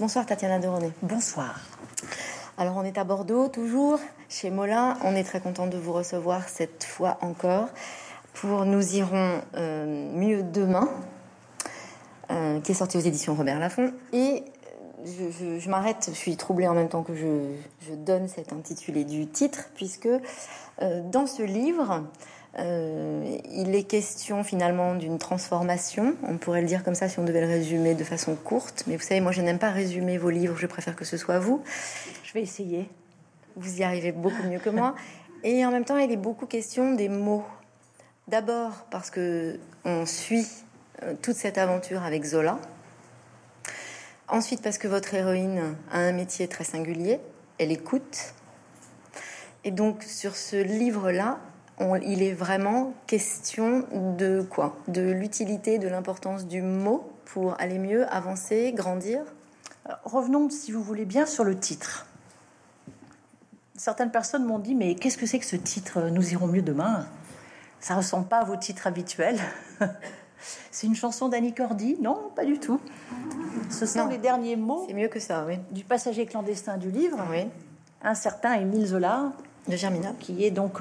Bonsoir Tatiana Deroné. Bonsoir. Alors on est à Bordeaux toujours, chez Molin. On est très content de vous recevoir cette fois encore pour Nous irons mieux demain, qui est sorti aux éditions Robert Laffont. Et je m'arrête, je suis troublée en même temps que je donne cet intitulé du titre, puisque dans ce livre, il est question finalement d'une transformation. On pourrait le dire comme ça si on devait le résumer de façon courte. Mais vous savez, moi je n'aime pas résumer vos livres, je préfère que ce soit vous. Je vais essayer. Vous y arrivez beaucoup mieux que moi. Et en même temps, il est beaucoup question des mots. D'abord parce que on suit toute cette aventure avec Zola. Ensuite parce que votre héroïne a un métier très singulier, elle écoute. Et donc sur ce livre-là, il est vraiment question de quoi ? De l'utilité, de l'importance du mot pour aller mieux, avancer, grandir ? Alors, revenons, si vous voulez bien, sur le titre. Certaines personnes m'ont dit, mais qu'est-ce que c'est que ce titre « Nous irons mieux demain » ? Ça ne ressemble pas à vos titres habituels. C'est une chanson d'Annie Cordy ? Non, pas du tout. Ce sont les derniers mots c'est mieux que ça, oui. Du passager clandestin du livre, oui. Un certain Émile Zola, de Germinal, qui est donc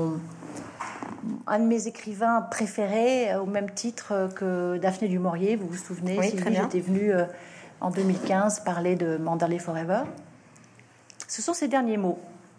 un de mes écrivains préférés, au même titre que Daphné du Maurier, vous vous souvenez, oui, Sylvie, très bien. J'étais venue en 2015 parler de Manderley Forever. Ce sont ces derniers mots.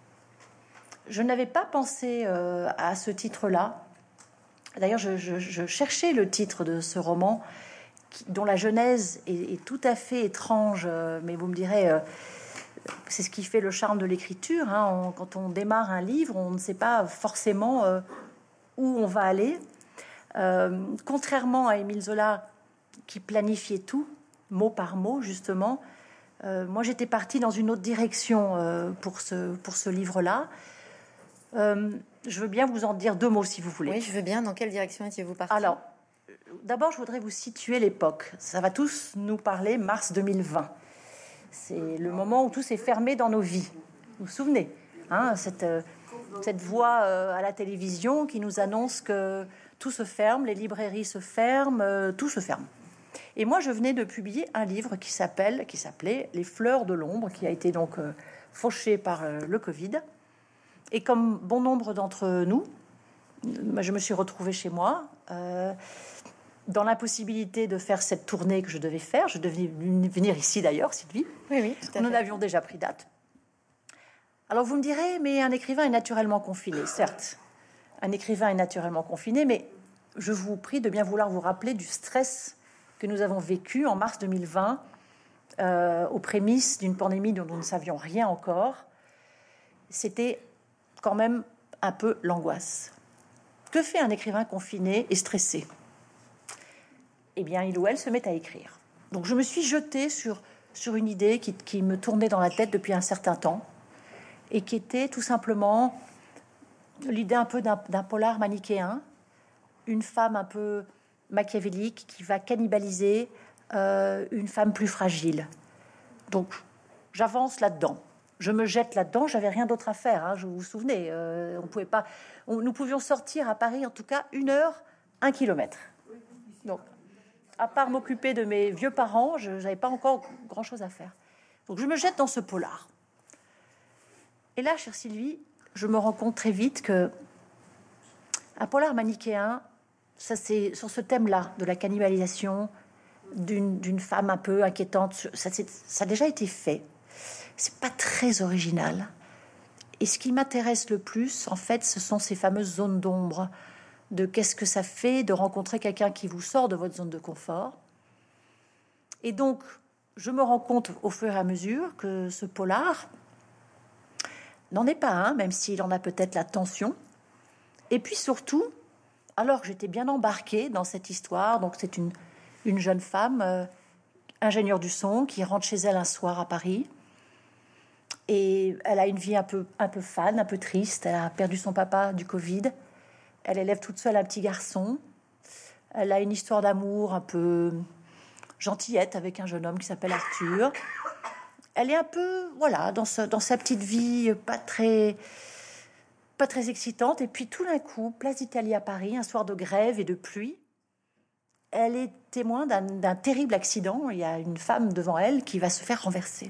Je n'avais pas pensé à ce titre-là. D'ailleurs, je cherchais le titre de ce roman, dont la genèse est tout à fait étrange, mais vous me direz, c'est ce qui fait le charme de l'écriture. Hein. Quand on démarre un livre, on ne sait pas forcément où on va aller. Contrairement à Émile Zola, qui planifiait tout, mot par mot, justement, moi j'étais partie dans une autre direction pour ce livre-là. Je veux bien vous en dire deux mots si vous voulez. Oui, je veux bien. Dans quelle direction étiez-vous partie ? Alors, d'abord, je voudrais vous situer l'époque. Ça va tous nous parler mars 2020. C'est le moment où tout s'est fermé dans nos vies. Vous vous souvenez, hein, cette voix à la télévision qui nous annonce que tout se ferme, les librairies se ferment, tout se ferme. Et moi, je venais de publier un livre qui s'appelait Les fleurs de l'ombre, qui a été donc fauché par le Covid. Et comme bon nombre d'entre nous, je me suis retrouvée chez moi, dans l'impossibilité de faire cette tournée que je devais faire. Je devais venir ici d'ailleurs, Sylvie. Oui, tout à fait. Nous en avions déjà pris date. Alors vous me direz, mais un écrivain est naturellement confiné. Certes, un écrivain est naturellement confiné, mais je vous prie de bien vouloir vous rappeler du stress que nous avons vécu en mars 2020, aux prémices d'une pandémie dont nous ne savions rien encore. C'était quand même un peu l'angoisse. Que fait un écrivain confiné et stressé ? Eh bien, il ou elle se met à écrire. Donc, je me suis jetée sur une idée qui me tournait dans la tête depuis un certain temps et qui était tout simplement l'idée un peu d'un polar manichéen, une femme un peu machiavélique qui va cannibaliser une femme plus fragile. Donc, j'avance là-dedans. Je me jette là-dedans, j'avais rien d'autre à faire, hein, vous vous souvenez, nous pouvions sortir à Paris, en tout cas, 1 heure, 1 kilomètre. Donc, à part m'occuper de mes vieux parents, je n'avais pas encore grand-chose à faire. Donc, je me jette dans ce polar. Et là, chère Sylvie, je me rends compte très vite que un polar manichéen, ça c'est sur ce thème-là, de la cannibalisation d'une femme un peu inquiétante, ça a déjà été fait. C'est pas très original. Et ce qui m'intéresse le plus, en fait, ce sont ces fameuses zones d'ombre, de qu'est-ce que ça fait de rencontrer quelqu'un qui vous sort de votre zone de confort. Et donc, je me rends compte au fur et à mesure que ce polar n'en est pas un, même s'il en a peut-être la tension. Et puis surtout, alors que j'étais bien embarquée dans cette histoire, donc c'est une jeune femme, ingénieure du son, qui rentre chez elle un soir à Paris. Et elle a une vie un peu fade, un peu triste. Elle a perdu son papa du Covid. Elle élève toute seule un petit garçon. Elle a une histoire d'amour un peu gentillette avec un jeune homme qui s'appelle Arthur. Elle est un peu, voilà, dans sa petite vie pas très excitante. Et puis tout d'un coup, place d'Italie à Paris, un soir de grève et de pluie, elle est témoin d'un terrible accident. Il y a une femme devant elle qui va se faire renverser.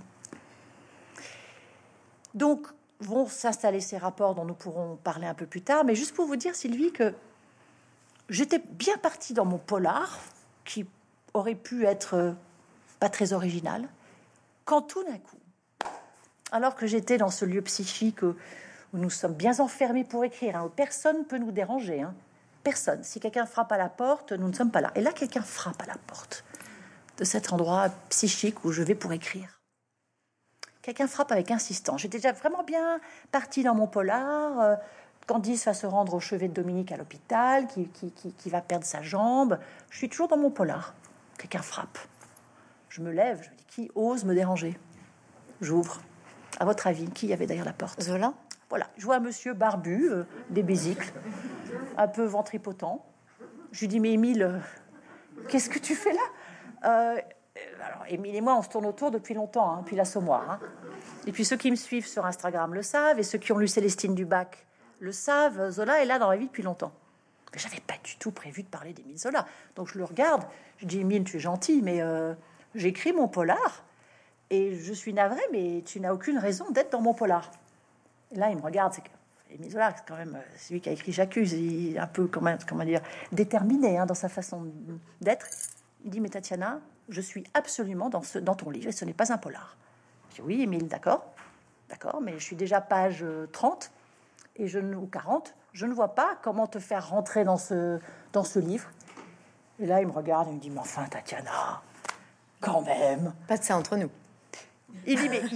Donc, vont s'installer ces rapports dont nous pourrons parler un peu plus tard. Mais juste pour vous dire, Sylvie, que j'étais bien partie dans mon polar, qui aurait pu être pas très original, quand tout d'un coup, alors que j'étais dans ce lieu psychique où nous sommes bien enfermés pour écrire, où personne ne peut nous déranger, personne. Si quelqu'un frappe à la porte, nous ne sommes pas là. Et là, quelqu'un frappe à la porte de cet endroit psychique où je vais pour écrire. Quelqu'un frappe avec insistance. J'étais déjà vraiment bien partie dans mon polar. Candice va se rendre au chevet de Dominique à l'hôpital, qui va perdre sa jambe. Je suis toujours dans mon polar. Quelqu'un frappe. Je me lève, je me dis, qui ose me déranger? J'ouvre. À votre avis, qui y avait derrière la porte? Zola. Voilà, je vois un monsieur barbu, des bésicles, un peu ventripotent. Je lui dis, mais Émile, qu'est-ce que tu fais là? Alors, Émile et moi, on se tourne autour depuis longtemps, depuis l'Assommoir. Et puis ceux qui me suivent sur Instagram le savent, et ceux qui ont lu Célestine Dubac le savent. Zola est là dans la vie depuis longtemps. Mais j'avais pas du tout prévu de parler d'Émile Zola. Donc je le regarde, je dis, Émile, tu es gentil, mais j'écris mon polar, et je suis navrée, mais tu n'as aucune raison d'être dans mon polar. Et là, il me regarde, c'est que Émile Zola, c'est quand même celui qui a écrit J'accuse, il est un peu, comment dire, déterminé dans sa façon d'être. Il dit, mais Tatiana, je suis absolument dans ton livre, et ce n'est pas un polar. Je dis, oui, Émile, d'accord, mais je suis déjà page 30, ou 40, je ne vois pas comment te faire rentrer dans ce livre. Et là, il me regarde et me dit, mais enfin, Tatiana, quand même. Pas de ça entre nous. Il dit, mais il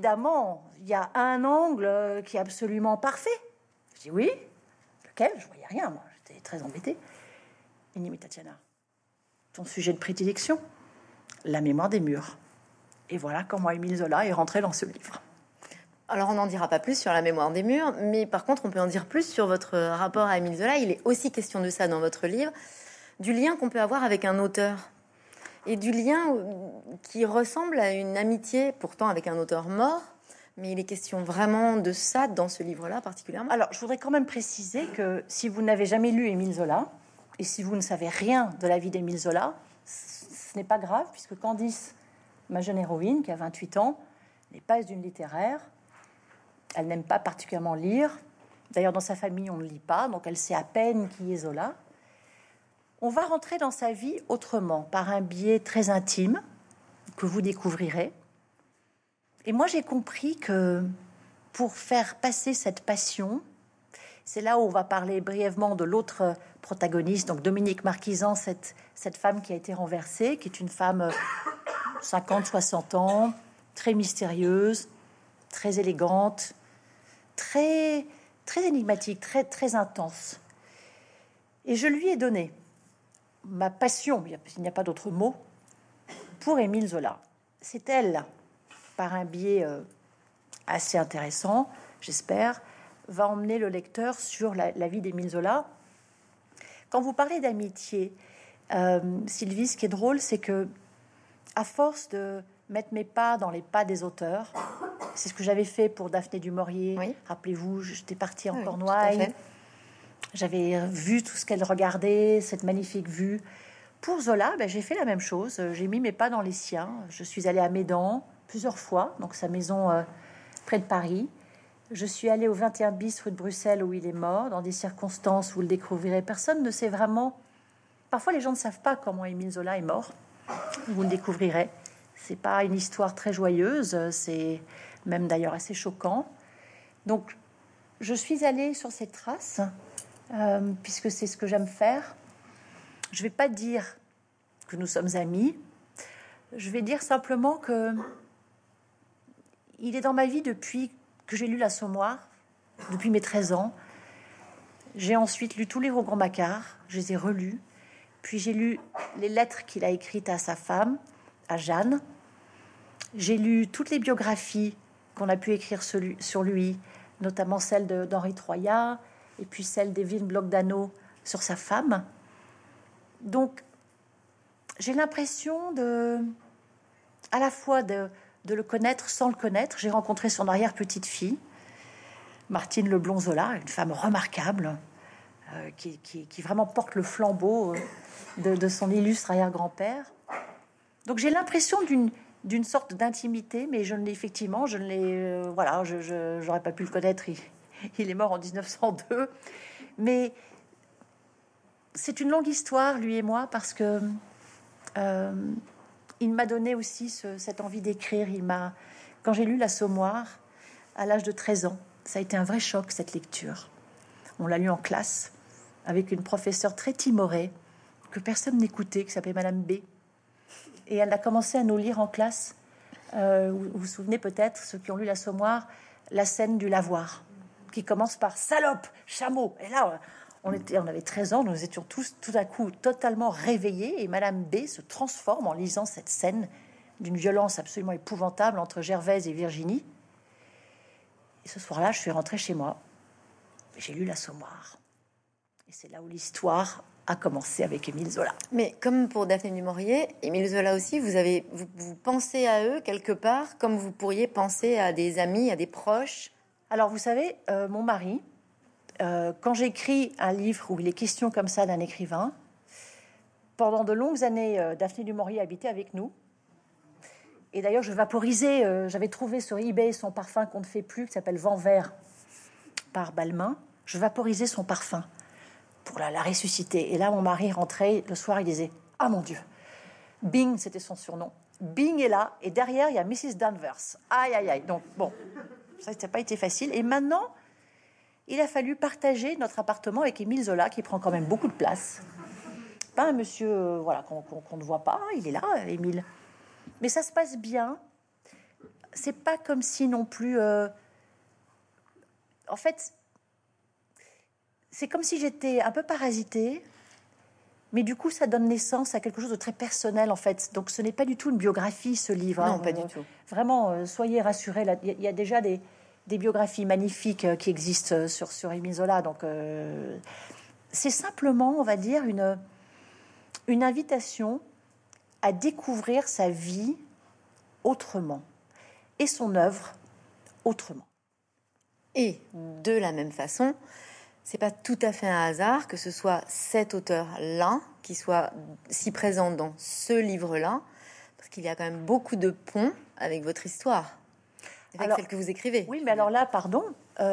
y a un angle qui est absolument parfait. Je dis, oui. Lequel? Je voyais rien, moi. J'étais très embêtée. Il dit, mais Tatiana, ton sujet de prédilection, la mémoire des murs. Et voilà comment Émile Zola est rentré dans ce livre. Alors, on n'en dira pas plus sur la mémoire des murs, mais par contre, on peut en dire plus sur votre rapport à Émile Zola. Il est aussi question de ça dans votre livre, du lien qu'on peut avoir avec un auteur. Et du lien qui ressemble à une amitié, pourtant avec un auteur mort, mais il est question vraiment de ça dans ce livre-là particulièrement. Alors, je voudrais quand même préciser que si vous n'avez jamais lu Émile Zola, et si vous ne savez rien de la vie d'Émile Zola, ce n'est pas grave, puisque Candice, ma jeune héroïne, qui a 28 ans, n'est pas une littéraire. Elle n'aime pas particulièrement lire. D'ailleurs, dans sa famille, on ne lit pas, donc elle sait à peine qui est Zola. On va rentrer dans sa vie autrement, par un biais très intime que vous découvrirez. Et moi, j'ai compris que pour faire passer cette passion, c'est là où on va parler brièvement de l'autre protagoniste, donc Dominique Marquisan, cette femme qui a été renversée, qui est une femme 50-60 ans, très mystérieuse, très élégante, très, très énigmatique, très, très intense. Et je lui ai donné ma passion, il n'y a pas d'autre mot, pour Émile Zola. C'est elle, par un biais assez intéressant, j'espère, va emmener le lecteur sur la vie d'Émile Zola. Quand vous parlez d'amitié, Sylvie, ce qui est drôle, c'est que à force de mettre mes pas dans les pas des auteurs, c'est ce que j'avais fait pour Daphné du Maurier. Oui. Rappelez-vous, j'étais partie en Cornouailles. J'avais vu tout ce qu'elle regardait, cette magnifique vue. Pour Zola, j'ai fait la même chose. J'ai mis mes pas dans les siens. Je suis allée à Médan plusieurs fois, donc sa maison près de Paris. Je suis allée au 21 bis rue de Bruxelles où il est mort, dans des circonstances où vous le découvrirez. Personne ne sait vraiment. Parfois, les gens ne savent pas comment Émile Zola est mort. Vous le découvrirez. C'est pas une histoire très joyeuse. C'est même d'ailleurs assez choquant. Donc, je suis allée sur ces traces, puisque c'est ce que j'aime faire. Je vais pas dire que nous sommes amis. Je vais dire simplement que il est dans ma vie depuis que j'ai lu l'Assommoir, depuis mes 13 ans. J'ai ensuite lu tous les Rougon-Macquart, je les ai relus. Puis j'ai lu les lettres qu'il a écrites à sa femme, à Jeanne. J'ai lu toutes les biographies qu'on a pu écrire sur lui, notamment celle d'Henri Troyat, et puis celle d'Evelyne Bloch-Dano sur sa femme. Donc, j'ai l'impression à la fois de le connaître sans le connaître. J'ai rencontré son arrière-petite-fille, Martine Leblond-Zola, une femme remarquable, qui vraiment porte le flambeau de son illustre arrière-grand-père. Donc j'ai l'impression d'une sorte d'intimité, mais effectivement, je ne l'ai... voilà, je n'aurais pas pu le connaître, il est mort en 1902. Mais c'est une longue histoire, lui et moi, parce que il m'a donné aussi cette envie d'écrire. Quand j'ai lu L'Assommoir, à l'âge de 13 ans, ça a été un vrai choc, cette lecture. On l'a lu en classe, avec une professeure très timorée, que personne n'écoutait, qui s'appelait Madame B. Et elle a commencé à nous lire en classe. Vous vous souvenez peut-être, ceux qui ont lu L'Assommoir, la scène du lavoir, qui commence par « salope, chameau ». Et là, on avait 13 ans, nous étions tous tout à coup totalement réveillés. Et Madame B se transforme en lisant cette scène d'une violence absolument épouvantable entre Gervaise et Virginie. Et ce soir-là, je suis rentrée chez moi. J'ai lu L'Assommoir. Et c'est là où l'histoire a commencé avec Émile Zola. Mais comme pour Daphné du Maurier, Émile Zola aussi, vous pensez à eux quelque part, comme vous pourriez penser à des amis, à des proches. Alors, vous savez, mon mari, quand j'écris un livre où il est question comme ça d'un écrivain, pendant de longues années, Daphné du Maurier habitait avec nous. Et d'ailleurs, je vaporisais, j'avais trouvé sur eBay son parfum qu'on ne fait plus, qui s'appelle Vent Vert, par Balmain. Je vaporisais son parfum pour la ressusciter. Et là, mon mari rentrait le soir, il disait « Ah mon Dieu !» Bing, c'était son surnom. Bing est là, et derrière, il y a Mrs. Danvers. Aïe, aïe, aïe. Donc, bon, ça n'a pas été facile. Et maintenant, il a fallu partager notre appartement avec Émile Zola, qui prend quand même beaucoup de place. Pas un monsieur voilà, qu'on ne voit pas, il est là, Émile. Mais ça se passe bien. C'est pas comme si non plus... En fait... C'est comme si j'étais un peu parasitée, mais du coup, ça donne naissance à quelque chose de très personnel, en fait. Donc, ce n'est pas du tout une biographie, ce livre. Non, pas du tout. Vraiment, soyez rassurés. Il y a déjà des biographies magnifiques qui existent sur Émile Zola. Donc, c'est simplement, on va dire, une invitation à découvrir sa vie autrement et son œuvre autrement. Et de la même façon... C'est pas tout à fait un hasard que ce soit cet auteur-là qui soit si présent dans ce livre-là, parce qu'il y a quand même beaucoup de ponts avec votre histoire, avec celle que vous écrivez. Oui, mais alors là, pardon,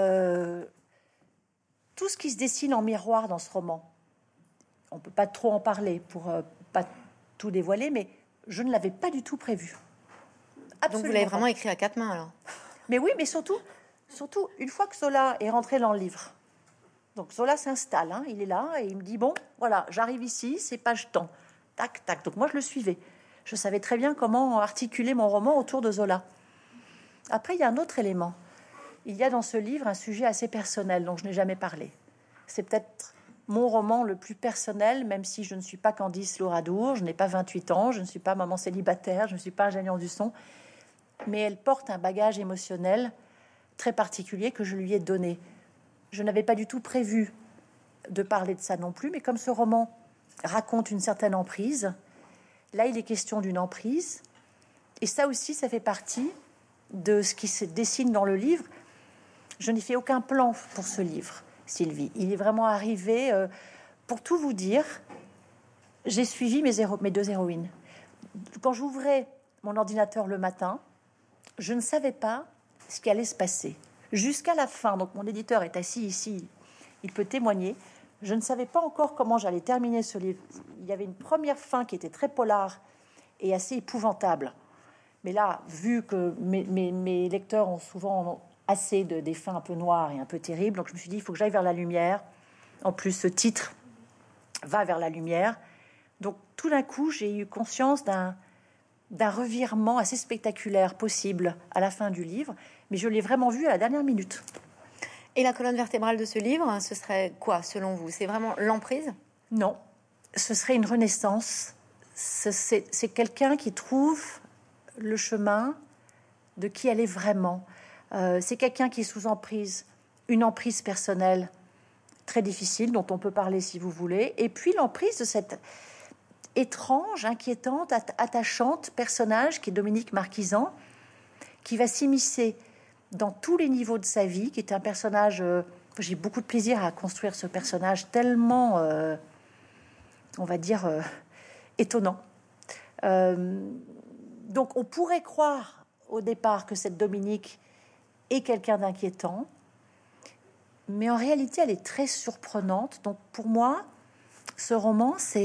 tout ce qui se dessine en miroir dans ce roman, on peut pas trop en parler pour pas tout dévoiler, mais je ne l'avais pas du tout prévu. Absolument. Donc vous l'avez vraiment écrit à quatre mains alors. Mais oui, mais surtout, une fois que Zola est rentré dans le livre. Donc Zola s'installe, hein, il est là et il me dit bon, voilà, j'arrive ici, c'est page temps, tac, tac. Donc moi je le suivais. Je savais très bien comment articuler mon roman autour de Zola. Après, il y a un autre élément. Il y a dans ce livre un sujet assez personnel dont je n'ai jamais parlé. C'est peut-être mon roman le plus personnel, même si je ne suis pas Candice Louradour, je n'ai pas 28 ans, je ne suis pas maman célibataire, je ne suis pas ingénieure du son, mais elle porte un bagage émotionnel très particulier que je lui ai donné. Je n'avais pas du tout prévu de parler de ça non plus, mais comme ce roman raconte une certaine emprise, là, il est question d'une emprise. Et ça aussi, ça fait partie de ce qui se dessine dans le livre. Je n'ai fait aucun plan pour ce livre, Sylvie. Il est vraiment arrivé, pour tout vous dire, j'ai suivi mes deux héroïnes. Quand j'ouvrais mon ordinateur le matin, je ne savais pas ce qui allait se passer. Jusqu'à la fin, donc mon éditeur est assis ici, il peut témoigner, je ne savais pas encore comment j'allais terminer ce livre. Il y avait une première fin qui était très polar et assez épouvantable. Mais là, vu que mes lecteurs ont souvent assez des fins un peu noires et un peu terribles, donc je me suis dit, il faut que j'aille vers la lumière. En plus, ce titre va vers la lumière. Donc tout d'un coup, j'ai eu conscience d'un revirement assez spectaculaire possible à la fin du livre, mais je l'ai vraiment vu à la dernière minute. Et la colonne vertébrale de ce livre, ce serait quoi, selon vous? C'est vraiment l'emprise? Non, ce serait une renaissance. C'est quelqu'un qui trouve le chemin de qui elle est vraiment. C'est quelqu'un qui est sous emprise, une emprise personnelle très difficile, dont on peut parler si vous voulez, et puis l'emprise de cette étrange, inquiétante, attachante personnage qui est Dominique Marquisan, qui va s'immiscer dans tous les niveaux de sa vie, qui est un personnage j'ai beaucoup de plaisir à construire ce personnage tellement, on va dire, étonnant. Donc on pourrait croire au départ que cette Dominique est quelqu'un d'inquiétant, mais en réalité elle est très surprenante. Donc pour moi, ce roman, c'est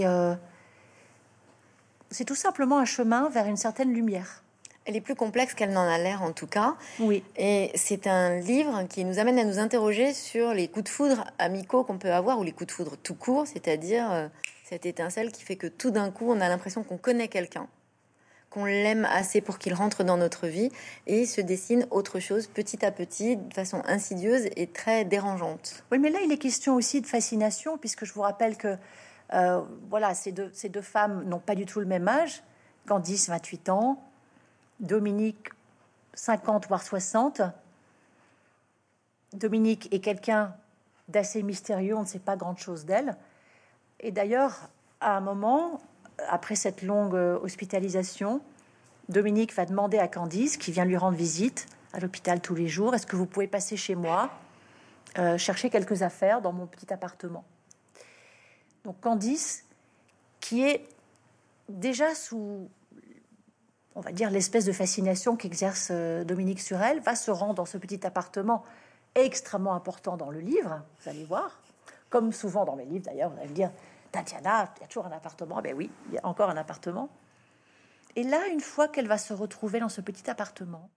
tout simplement un chemin vers une certaine lumière. Elle est plus complexe qu'elle n'en a l'air, en tout cas. Oui. Et c'est un livre qui nous amène à nous interroger sur les coups de foudre amicaux qu'on peut avoir, ou les coups de foudre tout court, c'est-à-dire cette étincelle qui fait que tout d'un coup, on a l'impression qu'on connaît quelqu'un, qu'on l'aime assez pour qu'il rentre dans notre vie, et il se dessine autre chose petit à petit, de façon insidieuse et très dérangeante. Oui, mais là, il est question aussi de fascination, puisque je vous rappelle que voilà, ces deux femmes n'ont pas du tout le même âge. Candice, 28 ans, Dominique, 50 voire 60. Dominique est quelqu'un d'assez mystérieux, on ne sait pas grand-chose d'elle. Et d'ailleurs, à un moment, après cette longue hospitalisation, Dominique va demander à Candice, qui vient lui rendre visite à l'hôpital tous les jours, est-ce que vous pouvez passer chez moi, chercher quelques affaires dans mon petit appartement. Donc Candice, qui est déjà sous, on va dire, l'espèce de fascination qu'exerce Dominique sur elle, va se rendre dans ce petit appartement extrêmement important dans le livre, vous allez voir, comme souvent dans mes livres d'ailleurs, vous allez me dire, Tatiana, il y a toujours un appartement. Ben oui, il y a encore un appartement. Et là, une fois qu'elle va se retrouver dans ce petit appartement,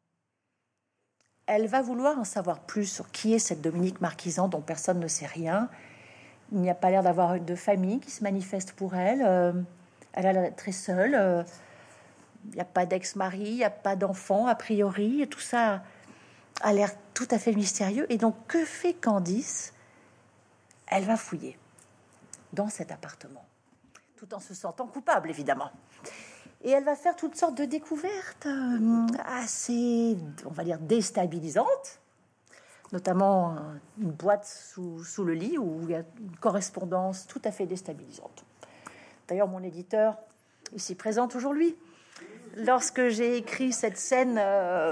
elle va vouloir en savoir plus sur qui est cette Dominique Marquisan dont personne ne sait rien. Il n'y a pas l'air d'avoir de famille qui se manifeste pour elle. Elle a l'air très seule. Il n'y a pas d'ex-mari, il n'y a pas d'enfant, a priori. Et tout ça a l'air tout à fait mystérieux. Et donc, que fait Candice? Elle va fouiller dans cet appartement, tout en se sentant coupable, évidemment. Et elle va faire toutes sortes de découvertes assez, on va dire, déstabilisantes, notamment une boîte sous le lit où il y a une correspondance tout à fait déstabilisante. D'ailleurs, mon éditeur, ici présent aujourd'hui, lorsque j'ai écrit cette scène,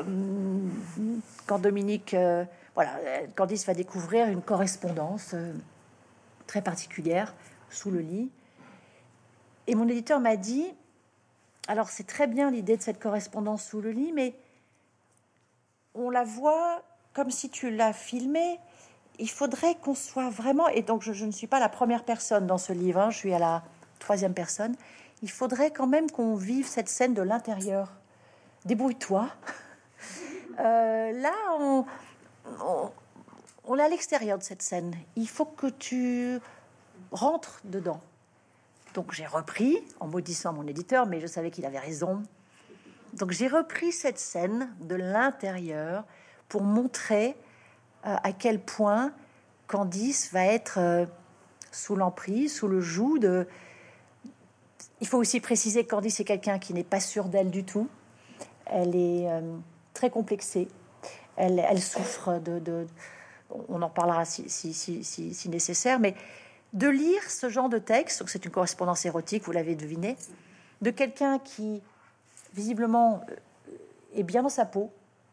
quand Dominique, Candice va découvrir une correspondance très particulière sous le lit. Et mon éditeur m'a dit, alors c'est très bien l'idée de cette correspondance sous le lit, mais on la voit comme si tu l'as filmée. Il faudrait qu'on soit vraiment, et donc je ne suis pas la première personne dans ce livre, hein, je suis à la 3e personne, il faudrait quand même qu'on vive cette scène de l'intérieur. Débrouille-toi. Là, on est à l'extérieur de cette scène. Il faut que tu rentres dedans. Donc j'ai repris, en maudissant mon éditeur, mais je savais qu'il avait raison. Donc j'ai repris cette scène de l'intérieur pour montrer à quel point Candice va être sous l'emprise, sous le joug de... Il faut aussi préciser que Candice est quelqu'un qui n'est pas sûr d'elle du tout. Elle est très complexée. Elle souffre de... On en parlera si nécessaire, mais de lire ce genre de texte, donc c'est une correspondance érotique, vous l'avez deviné, de quelqu'un qui, visiblement, est bien dans sa peau.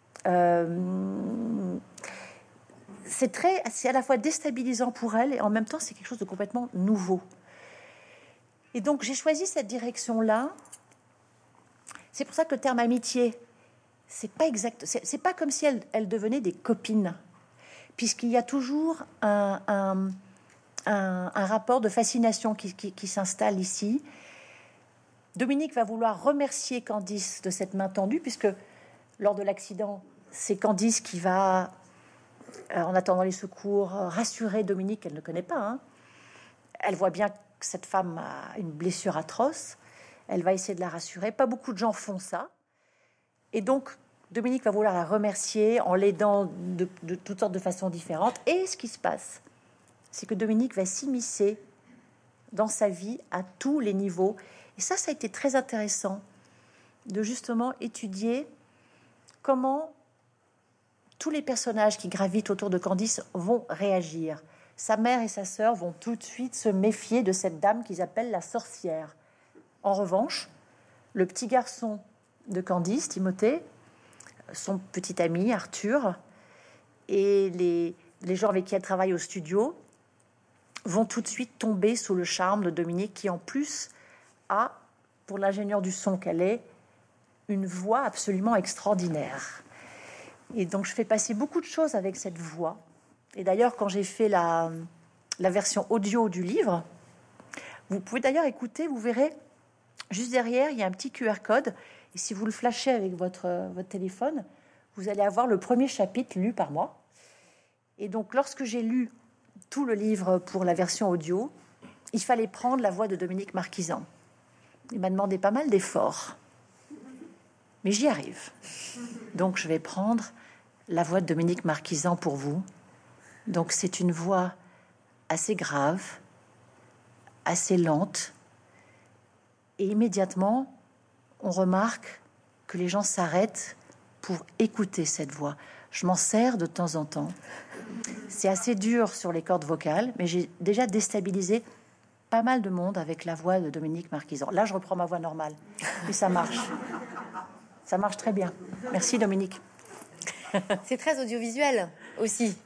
C'est à la fois déstabilisant pour elle et en même temps, c'est quelque chose de complètement nouveau. Et donc, j'ai choisi cette direction-là. C'est pour ça que le terme amitié, c'est pas exact. C'est pas comme si elles devenaient des copines, puisqu'il y a toujours un rapport de fascination qui s'installe ici. Dominique va vouloir remercier Candice de cette main tendue, puisque lors de l'accident, c'est Candice qui va, en attendant les secours, rassurer Dominique qu'elle ne connaît pas. Hein. Elle voit bien que cette femme a une blessure atroce. Elle va essayer de la rassurer. Pas beaucoup de gens font ça. Et donc, Dominique va vouloir la remercier en l'aidant de toutes sortes de façons différentes. Et ce qui se passe, c'est que Dominique va s'immiscer dans sa vie à tous les niveaux. Et ça a été très intéressant de justement étudier comment tous les personnages qui gravitent autour de Candice vont réagir. Sa mère et sa sœur vont tout de suite se méfier de cette dame qu'ils appellent la sorcière. En revanche, le petit garçon de Candice, Timothée, son petit ami Arthur, et les gens avec qui elle travaille au studio vont tout de suite tomber sous le charme de Dominique, qui en plus a, pour l'ingénieur du son qu'elle est, une voix absolument extraordinaire. Et donc je fais passer beaucoup de choses avec cette voix. Et d'ailleurs, quand j'ai fait la version audio du livre, vous pouvez d'ailleurs écouter, vous verrez, juste derrière, il y a un petit QR code. Et si vous le flashez avec votre téléphone, vous allez avoir le premier chapitre lu par moi. Et donc, lorsque j'ai lu tout le livre pour la version audio, il fallait prendre la voix de Dominique Marquisan. Il m'a demandé pas mal d'efforts. Mais j'y arrive. Donc, je vais prendre la voix de Dominique Marquisan pour vous. Donc, c'est une voix assez grave, assez lente. Et immédiatement, on remarque que les gens s'arrêtent pour écouter cette voix. Je m'en sers de temps en temps. C'est assez dur sur les cordes vocales, mais j'ai déjà déstabilisé pas mal de monde avec la voix de Dominique Marquisan. Là, je reprends ma voix normale. Et ça marche. Ça marche très bien. Merci, Dominique. C'est très audiovisuel aussi,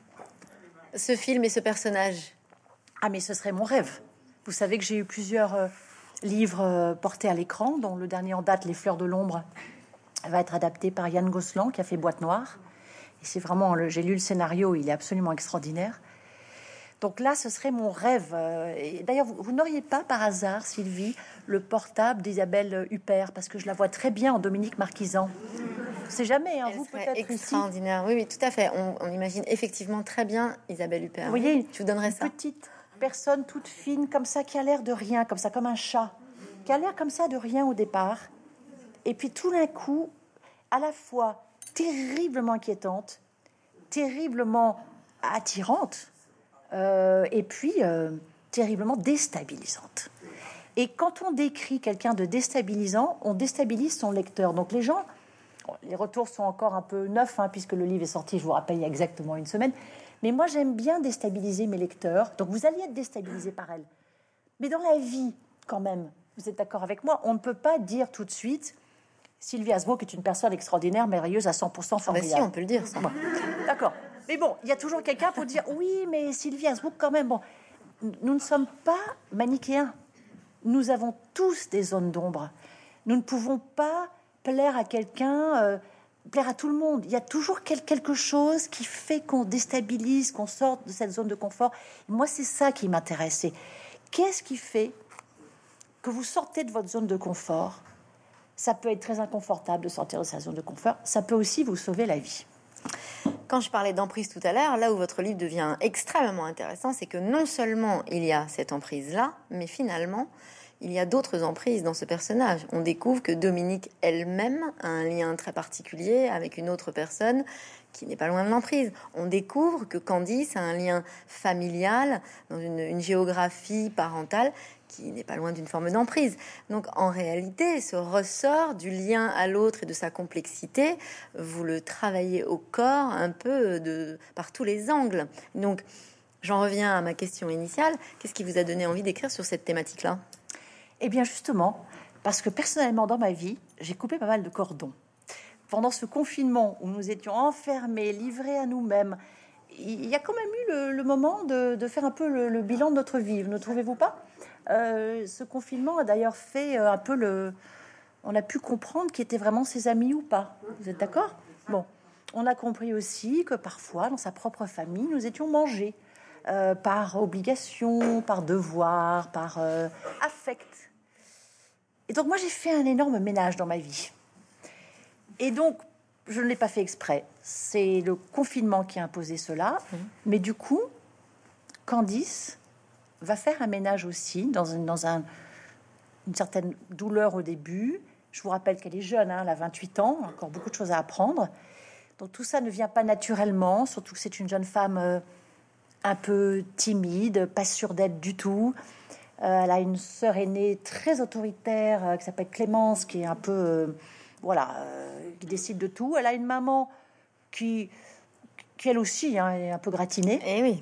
ce film et ce personnage. Ah, mais ce serait mon rêve. Vous savez que j'ai eu plusieurs livres portés à l'écran, dont le dernier en date, Les Fleurs de l'ombre, va être adapté par Yann Gosselin, qui a fait Boîte Noire. Et c'est vraiment, j'ai lu le scénario, il est absolument extraordinaire. Donc là, ce serait mon rêve. Et d'ailleurs, vous n'auriez pas par hasard, Sylvie, le portable d'Isabelle Huppert, parce que je la vois très bien en Dominique Marquisan. On ne sait jamais, hein, vous peut-être extraordinaire. Ici. Oui, tout à fait. On imagine effectivement très bien Isabelle Huppert. Vous voyez, je vous donnerai ça. Une petite personne toute fine, comme ça, qui a l'air de rien, comme ça, comme un chat, qui a l'air comme ça de rien au départ. Et puis tout d'un coup, à la fois terriblement inquiétante, terriblement attirante, et puis terriblement déstabilisante. Et quand on décrit quelqu'un de déstabilisant, on déstabilise son lecteur. Donc les gens, les retours sont encore un peu neufs, hein, puisque le livre est sorti, je vous rappelle, il y a exactement une semaine. Mais moi, j'aime bien déstabiliser mes lecteurs. Donc vous allez être déstabilisés par elle. Mais dans la vie, quand même, vous êtes d'accord avec moi, on ne peut pas dire tout de suite Sylvie Hasbrook est une personne extraordinaire, merveilleuse, à 100% formidable. Si, on peut le dire. Ça. Bon. D'accord. Mais bon, il y a toujours quelqu'un pour dire oui, mais Sylvie Hasbrook, quand même. Bon, nous ne sommes pas manichéens. Nous avons tous des zones d'ombre. Nous ne pouvons pas plaire à quelqu'un, plaire à tout le monde. Il y a toujours quelque chose qui fait qu'on déstabilise, qu'on sorte de cette zone de confort. Et moi, c'est ça qui m'intéresse. C'est qu'est-ce qui fait que vous sortez de votre zone de confort? Ça peut être très inconfortable de sortir de sa zone de confort. Ça peut aussi vous sauver la vie. Quand je parlais d'emprise tout à l'heure, là où votre livre devient extrêmement intéressant, c'est que non seulement il y a cette emprise-là, mais finalement, il y a d'autres emprises dans ce personnage. On découvre que Dominique elle-même a un lien très particulier avec une autre personne qui n'est pas loin de l'emprise. On découvre que Candice a un lien familial dans une géographie parentale qui n'est pas loin d'une forme d'emprise. Donc, en réalité, ce ressort du lien à l'autre et de sa complexité, vous le travaillez au corps un peu par tous les angles. Donc, j'en reviens à ma question initiale. Qu'est-ce qui vous a donné envie d'écrire sur cette thématique-là ? Eh bien, justement, parce que personnellement, dans ma vie, j'ai coupé pas mal de cordons. Pendant ce confinement où nous étions enfermés, livrés à nous-mêmes, il y a quand même eu le moment de faire un peu le bilan de notre vie, ne trouvez-vous pas ? Ce confinement a d'ailleurs fait un peu on a pu comprendre qui étaient vraiment ses amis ou pas. Vous êtes d'accord ? Bon, on a compris aussi que parfois, dans sa propre famille, nous étions mangés par obligation, par devoir, par affect. Et donc moi, j'ai fait un énorme ménage dans ma vie. Et donc, je ne l'ai pas fait exprès. C'est le confinement qui a imposé cela. Mais du coup, Candice va faire un ménage aussi dans une certaine douleur au début. Je vous rappelle qu'elle est jeune, hein, elle a 28 ans, encore beaucoup de choses à apprendre. Donc tout ça ne vient pas naturellement, surtout que c'est une jeune femme un peu timide, pas sûre d'elle du tout. Elle a une sœur aînée très autoritaire qui s'appelle Clémence, qui est un peu... qui décide de tout. Elle a une maman qui elle aussi, hein, est un peu gratinée. Eh oui.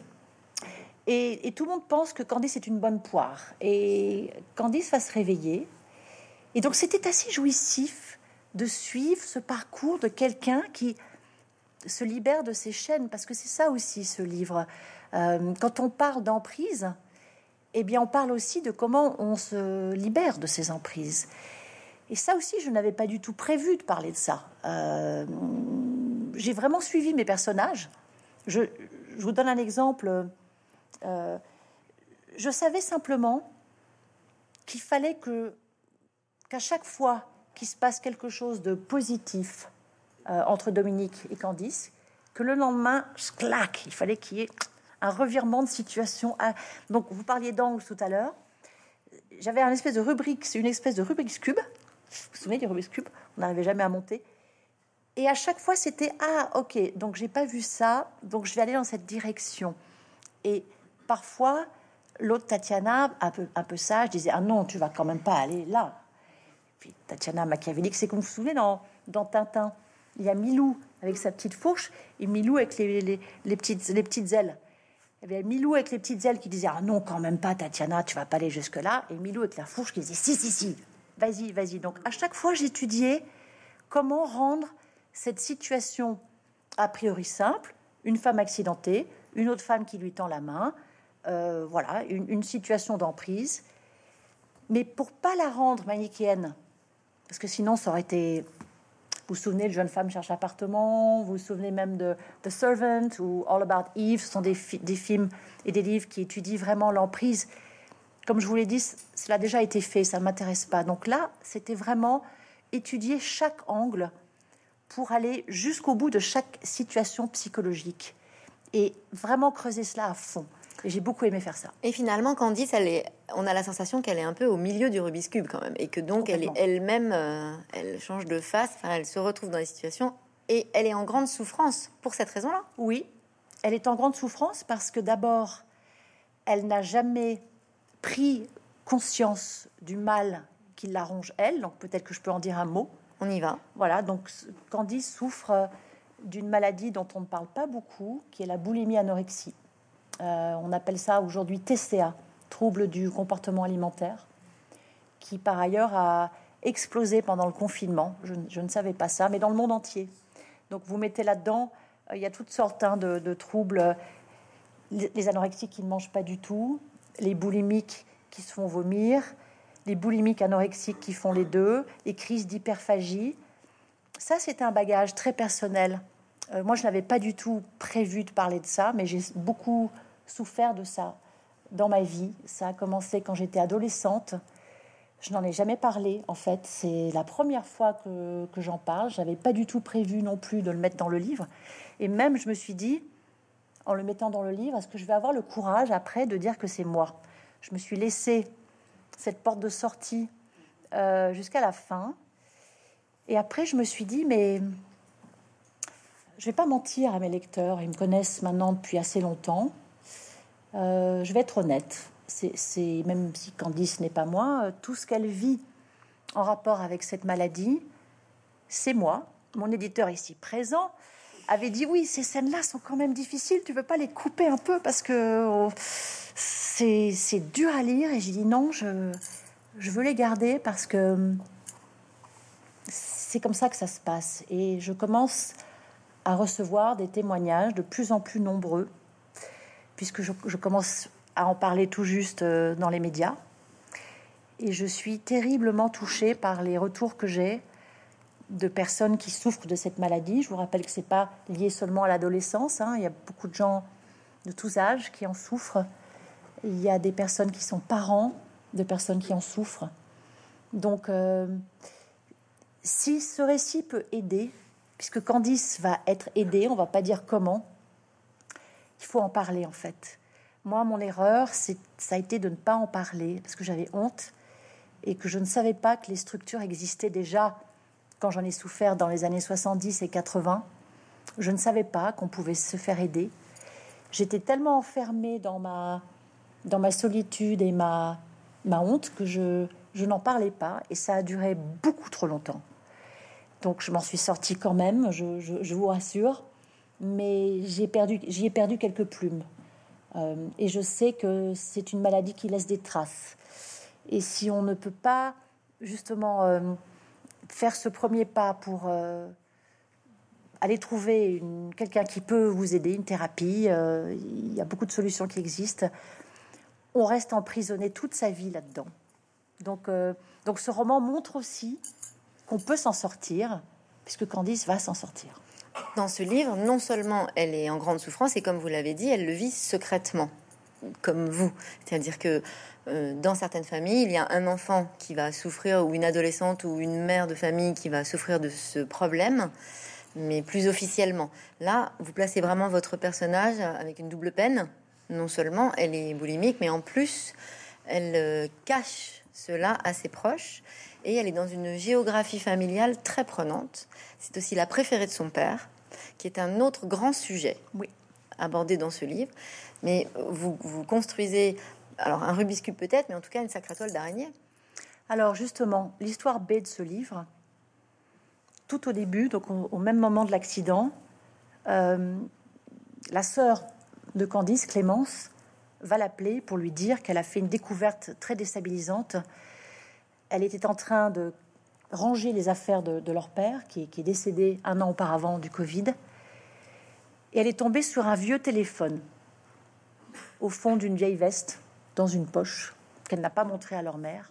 Et tout le monde pense que Candice est une bonne poire. Et Candice va se réveiller. Et donc, c'était assez jouissif de suivre ce parcours de quelqu'un qui se libère de ses chaînes, parce que c'est ça aussi ce livre. Quand on parle d'emprise, eh bien on parle aussi de comment on se libère de ces emprises. Et ça aussi, je n'avais pas du tout prévu de parler de ça. J'ai vraiment suivi mes personnages. Je vous donne un exemple. Je savais simplement qu'il fallait qu'à chaque fois qu'il se passe quelque chose de positif entre Dominique et Candice, que le lendemain, clac, il fallait qu'il y ait un revirement de situation. Donc, vous parliez d'angle tout à l'heure. J'avais une espèce de Rubik's Cube. Vous vous souvenez du Rubik's Cube? On n'arrivait jamais à monter. Et à chaque fois, c'était « Ah, ok, donc j'ai pas vu ça, donc je vais aller dans cette direction. » Et parfois, l'autre Tatiana, un peu sage, disait « Ah non, tu vas quand même pas aller là. » Puis Tatiana machiavélique, c'est comme vous vous souvenez dans Tintin. Il y a Milou avec sa petite fourche et Milou avec les petites ailes. Il y avait Milou avec les petites ailes qui disait « Ah non, quand même pas, Tatiana, tu vas pas aller jusque-là. » Et Milou avec la fourche qui disait « Si, vas-y. » Donc, à chaque fois, j'étudiais comment rendre cette situation a priori simple, une femme accidentée, une autre femme qui lui tend la main, voilà, une situation d'emprise, mais pour pas la rendre manichéenne, parce que sinon ça aurait été... Vous vous souvenez de Jeune femme cherche appartement, vous vous souvenez même de The Servant ou All About Eve, ce sont des films et des livres qui étudient vraiment l'emprise. Comme je vous l'ai dit, cela a déjà été fait, ça ne m'intéresse pas. Donc là, c'était vraiment étudier chaque angle pour aller jusqu'au bout de chaque situation psychologique et vraiment creuser cela à fond. Et j'ai beaucoup aimé faire ça. Et finalement, Candice, on a la sensation qu'elle est un peu au milieu du Rubik's Cube quand même, et que donc elle est elle-même, elle change de face, enfin, elle se retrouve dans les situations, et elle est en grande souffrance pour cette raison-là. Oui, elle est en grande souffrance parce que d'abord, elle n'a jamais pris conscience du mal qui la ronge elle, donc peut-être que je peux en dire un mot. On y va. Voilà, donc Candice souffre d'une maladie dont on ne parle pas beaucoup, qui est la boulimie-anorexie. On appelle ça aujourd'hui TCA, trouble du comportement alimentaire, qui par ailleurs a explosé pendant le confinement. Je ne savais pas ça, mais dans le monde entier. Donc vous mettez là-dedans, il y a toutes sortes de troubles, les anorexiques qui ne mangent pas du tout, les boulimiques qui se font vomir, les boulimiques anorexiques qui font les deux, les crises d'hyperphagie. Ça, c'est un bagage très personnel. Moi, je n'avais pas du tout prévu de parler de ça, mais j'ai beaucoup souffert de ça dans ma vie. Ça a commencé quand j'étais adolescente. Je n'en ai jamais parlé, en fait. C'est la première fois que j'en parle. Je n'avais pas du tout prévu non plus de le mettre dans le livre. Et même, je me suis dit, en le mettant dans le livre, est-ce que je vais avoir le courage après de dire que c'est moi? Je me suis laissé cette porte de sortie jusqu'à la fin. Et après, je me suis dit, mais je ne vais pas mentir à mes lecteurs. Ils me connaissent maintenant depuis assez longtemps. Je vais être honnête. C'est même si Candice n'est pas moi, tout ce qu'elle vit en rapport avec cette maladie, c'est moi. Mon éditeur ici présent avait dit oui, ces scènes-là sont quand même difficiles. Tu veux pas les couper un peu parce que c'est dur à lire. Et j'ai dit non, je veux les garder parce que c'est comme ça que ça se passe. Et je commence à recevoir des témoignages de plus en plus nombreux, puisque je commence à en parler tout juste dans les médias. Et je suis terriblement touchée par les retours que j'ai de personnes qui souffrent de cette maladie. Je vous rappelle que ce n'est pas lié seulement à l'adolescence. Il y a beaucoup de gens de tous âges qui en souffrent. Il y a des personnes qui sont parents de personnes qui en souffrent. Donc, si ce récit peut aider, puisque Candice va être aidée, on ne va pas dire comment, il faut en parler en fait. Moi, mon erreur, ça a été de ne pas en parler, parce que j'avais honte et que je ne savais pas que les structures existaient déjà quand j'en ai souffert dans les années 70 et 80. Je ne savais pas qu'on pouvait se faire aider. J'étais tellement enfermée dans ma solitude et ma honte que je n'en parlais pas, et ça a duré beaucoup trop longtemps. Donc je m'en suis sortie quand même, je vous rassure, mais j'y ai perdu quelques plumes. Et je sais que c'est une maladie qui laisse des traces. Et si on ne peut pas justement faire ce premier pas pour allez trouver quelqu'un qui peut vous aider, une thérapie. Il y a beaucoup de solutions qui existent. On reste emprisonné toute sa vie là-dedans. Donc ce roman montre aussi qu'on peut s'en sortir, puisque Candice va s'en sortir. Dans ce livre, non seulement elle est en grande souffrance, et comme vous l'avez dit, elle le vit secrètement, comme vous. C'est-à-dire que dans certaines familles, il y a un enfant qui va souffrir, ou une adolescente, ou une mère de famille qui va souffrir de ce problème, mais plus officiellement. Là, vous placez vraiment votre personnage avec une double peine. Non seulement elle est boulimique, mais en plus, elle cache cela à ses proches, et elle est dans une géographie familiale très prenante. C'est aussi la préférée de son père, qui est un autre grand sujet abordé dans ce livre. Mais vous construisez, alors un Rubik's Cube peut-être, mais en tout cas une sacrée toile d'araignée. Alors justement, l'histoire B de ce livre, tout au début, donc au même moment de l'accident, la sœur de Candice, Clémence, va l'appeler pour lui dire qu'elle a fait une découverte très déstabilisante. Elle était en train de ranger les affaires de leur père, qui est décédé 1 an auparavant du Covid. Et elle est tombée sur un vieux téléphone au fond d'une vieille veste, dans une poche, qu'elle n'a pas montré à leur mère.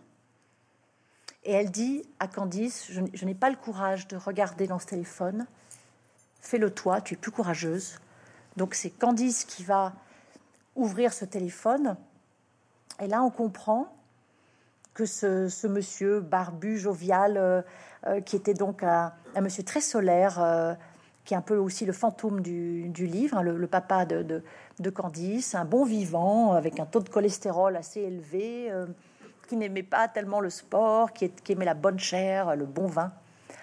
Et elle dit à Candice, je n'ai pas le courage de regarder dans ce téléphone. Fais-le toi, tu es plus courageuse. Donc c'est Candice qui va ouvrir ce téléphone. Et là, on comprend que ce monsieur barbu, jovial, qui était donc un monsieur très solaire, qui est un peu aussi le fantôme du livre, hein, le papa de Candice, un bon vivant, avec un taux de cholestérol assez élevé, qui n'aimait pas tellement le sport, qui aimait la bonne chair, le bon vin,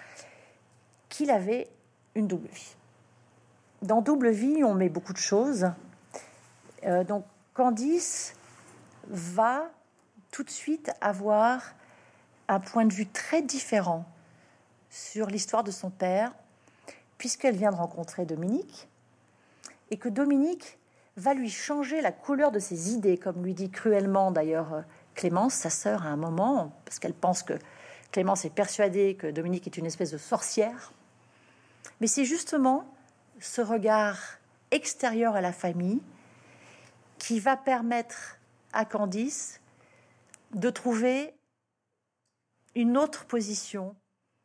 qu'il avait une double vie. Dans double vie, on met beaucoup de choses. Donc Candice va tout de suite avoir un point de vue très différent sur l'histoire de son père, puisqu'elle vient de rencontrer Dominique, et que Dominique va lui changer la couleur de ses idées, comme lui dit cruellement d'ailleurs Clémence, sa sœur, à un moment, parce qu'elle pense que Clémence est persuadée que Dominique est une espèce de sorcière. Mais c'est justement ce regard extérieur à la famille qui va permettre à Candice de trouver une autre position,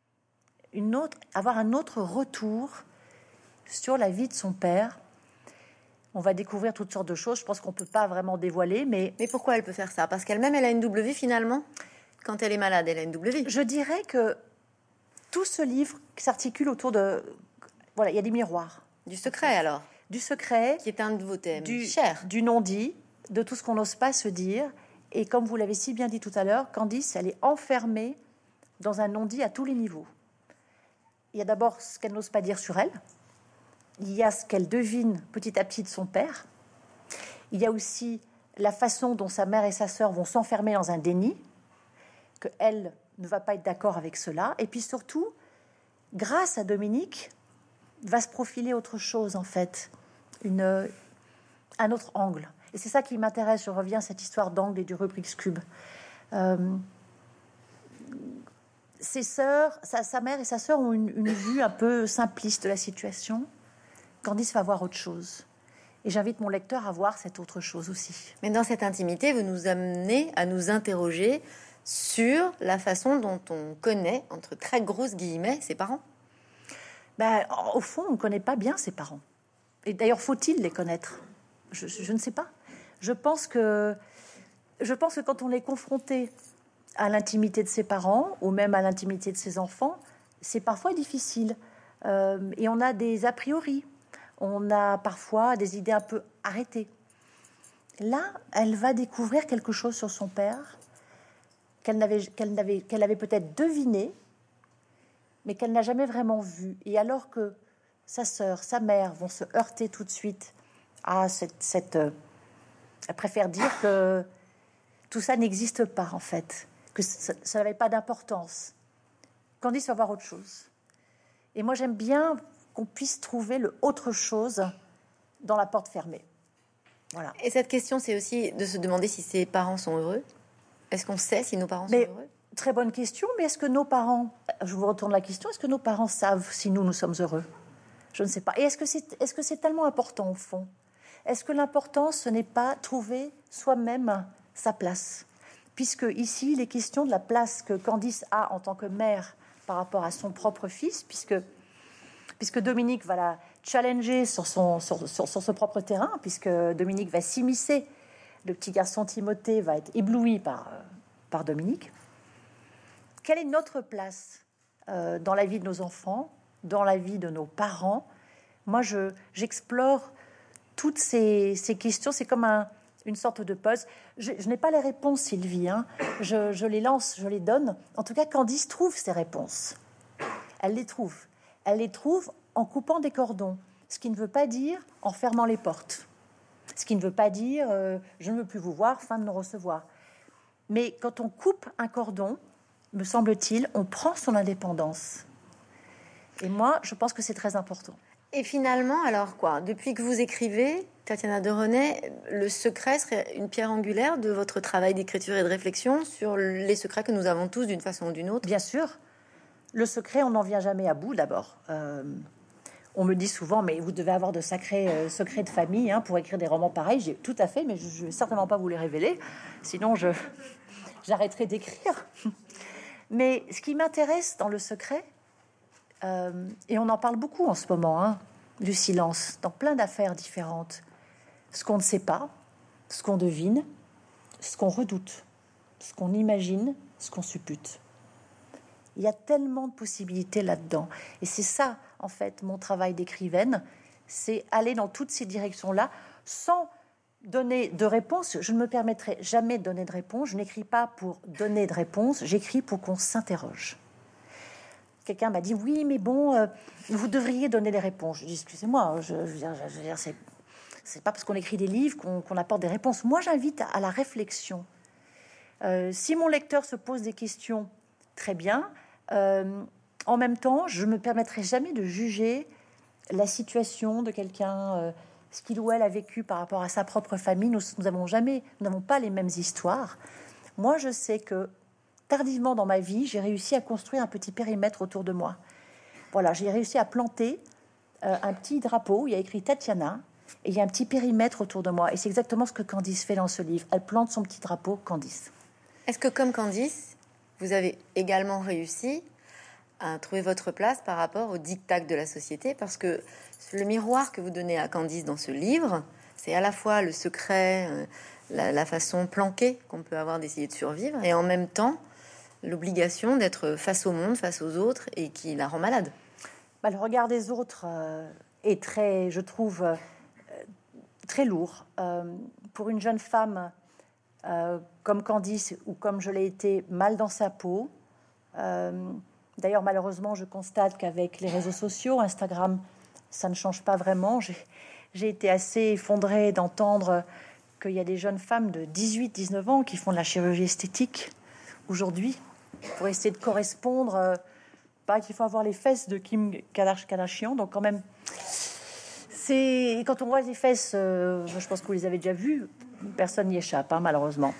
avoir un autre retour sur la vie de son père. On va découvrir toutes sortes de choses. Je pense qu'on ne peut pas vraiment dévoiler, mais pourquoi elle peut faire ça? Parce qu'elle-même, elle a une double vie finalement. Quand elle est malade, elle a une double vie. Je dirais que tout ce livre s'articule autour de... Voilà, il y a des miroirs. Du secret alors. Du secret. Qui est un de vos thèmes. Du non-dit, de tout ce qu'on n'ose pas se dire. Et comme vous l'avez si bien dit tout à l'heure, Candice, elle est enfermée dans un non-dit à tous les niveaux. Il y a d'abord ce qu'elle n'ose pas dire sur elle. Il y a ce qu'elle devine petit à petit de son père. Il y a aussi la façon dont sa mère et sa sœur vont s'enfermer dans un déni, qu'elle ne va pas être d'accord avec cela. Et puis surtout, grâce à Dominique, va se profiler autre chose en fait, un autre angle. Et c'est ça qui m'intéresse. Je reviens à cette histoire d'angle et du Rubik's Cube. Ses sœurs, sa mère et sa sœur ont une vue un peu simpliste de la situation. Candice va voir autre chose. Et j'invite mon lecteur à voir cette autre chose aussi. Mais dans cette intimité, vous nous amenez à nous interroger sur la façon dont on connaît, entre très grosses guillemets, ses parents. Au fond, on ne connaît pas bien ses parents. Et d'ailleurs, faut-il les connaître? Je ne sais pas. Je pense que quand on est confronté à l'intimité de ses parents, ou même à l'intimité de ses enfants, c'est parfois difficile. Et on a des a priori. On a parfois des idées un peu arrêtées. Là, elle va découvrir quelque chose sur son père qu'elle avait peut-être deviné, mais qu'elle n'a jamais vraiment vu. Et alors que sa sœur, sa mère vont se heurter tout de suite à elle préfère dire que tout ça n'existe pas, en fait, que ça n'avait pas d'importance. Candice va voir autre chose. Et moi, j'aime bien qu'on puisse trouver le autre chose dans la porte fermée. Voilà. Et cette question, c'est aussi de se demander si ses parents sont heureux. Est-ce qu'on sait si nos parents sont heureux? Très bonne question, mais est-ce que nos parents... Je vous retourne la question. Est-ce que nos parents savent si nous sommes heureux? Je ne sais pas. Et est-ce que c'est tellement important au fond? Est-ce que l'important, ce n'est pas trouver soi-même sa place? Puisque ici, il est question de la place que Candice a en tant que mère par rapport à son propre fils, puisque Dominique va la challenger sur son propre terrain, puisque Dominique va s'immiscer. Le petit garçon Timothée va être ébloui par Dominique. Quelle est notre place dans la vie de nos enfants, dans la vie de nos parents? Moi, j'explore toutes ces questions. C'est comme une sorte de puzzle. Je n'ai pas les réponses, Sylvie. Je les lance, je les donne. En tout cas, Candice trouve ces réponses. Elle les trouve. Elle les trouve en coupant des cordons. Ce qui ne veut pas dire en fermant les portes. Ce qui ne veut pas dire je ne veux plus vous voir, fin de nous recevoir. Mais quand on coupe un cordon, me semble-t-il, on prend son indépendance. Et moi, je pense que c'est très important. Et finalement, alors quoi? Depuis que vous écrivez, Tatiana Derenay, le secret serait une pierre angulaire de votre travail d'écriture et de réflexion sur les secrets que nous avons tous d'une façon ou d'une autre? Bien sûr. Le secret, on n'en vient jamais à bout d'abord. On me dit souvent, mais vous devez avoir de sacrés secrets de famille pour écrire des romans pareils. J'ai tout à fait, mais je ne vais certainement pas vous les révéler. Sinon, j'arrêterai d'écrire. Mais ce qui m'intéresse dans le secret, et on en parle beaucoup en ce moment, du silence, dans plein d'affaires différentes. Ce qu'on ne sait pas, ce qu'on devine, ce qu'on redoute, ce qu'on imagine, ce qu'on suppute. Il y a tellement de possibilités là-dedans. Et c'est ça, en fait, mon travail d'écrivaine, c'est aller dans toutes ces directions-là sans donner de réponse. Je ne me permettrai jamais de donner de réponse. Je n'écris pas pour donner de réponse, j'écris pour qu'on s'interroge. Quelqu'un m'a dit, oui, mais bon, vous devriez donner des réponses. Je dis, excusez-moi, je veux dire, c'est pas parce qu'on écrit des livres qu'on apporte des réponses. Moi, j'invite à la réflexion. Si mon lecteur se pose des questions, très bien. En même temps, je ne me permettrai jamais de juger la situation de quelqu'un, ce qu'il ou elle a vécu par rapport à sa propre famille. Nous n'avons pas les mêmes histoires. Moi, je sais que tardivement dans ma vie, j'ai réussi à construire un petit périmètre autour de moi. Voilà, j'ai réussi à planter un petit drapeau, il y a écrit Tatiana, et il y a un petit périmètre autour de moi. Et c'est exactement ce que Candice fait dans ce livre. Elle plante son petit drapeau, Candice. Est-ce que, comme Candice, vous avez également réussi à trouver votre place par rapport au diktat de la société? Parce que le miroir que vous donnez à Candice dans ce livre, c'est à la fois le secret, la façon planquée qu'on peut avoir d'essayer de survivre, et en même temps, l'obligation d'être face au monde, face aux autres, et qui la rend malade. Le regard des autres est très, je trouve, très lourd. Pour une jeune femme comme Candice, ou comme je l'ai été, mal dans sa peau. D'ailleurs, malheureusement, je constate qu'avec les réseaux sociaux, Instagram, ça ne change pas vraiment. J'ai été assez effondrée d'entendre qu'il y a des jeunes femmes de 18-19 ans qui font de la chirurgie esthétique aujourd'hui, pour essayer de correspondre, pas qu'il faut avoir les fesses de Kim Kardashian, donc quand même, quand on voit les fesses, je pense que vous les avez déjà vues, personne n'y échappe, malheureusement.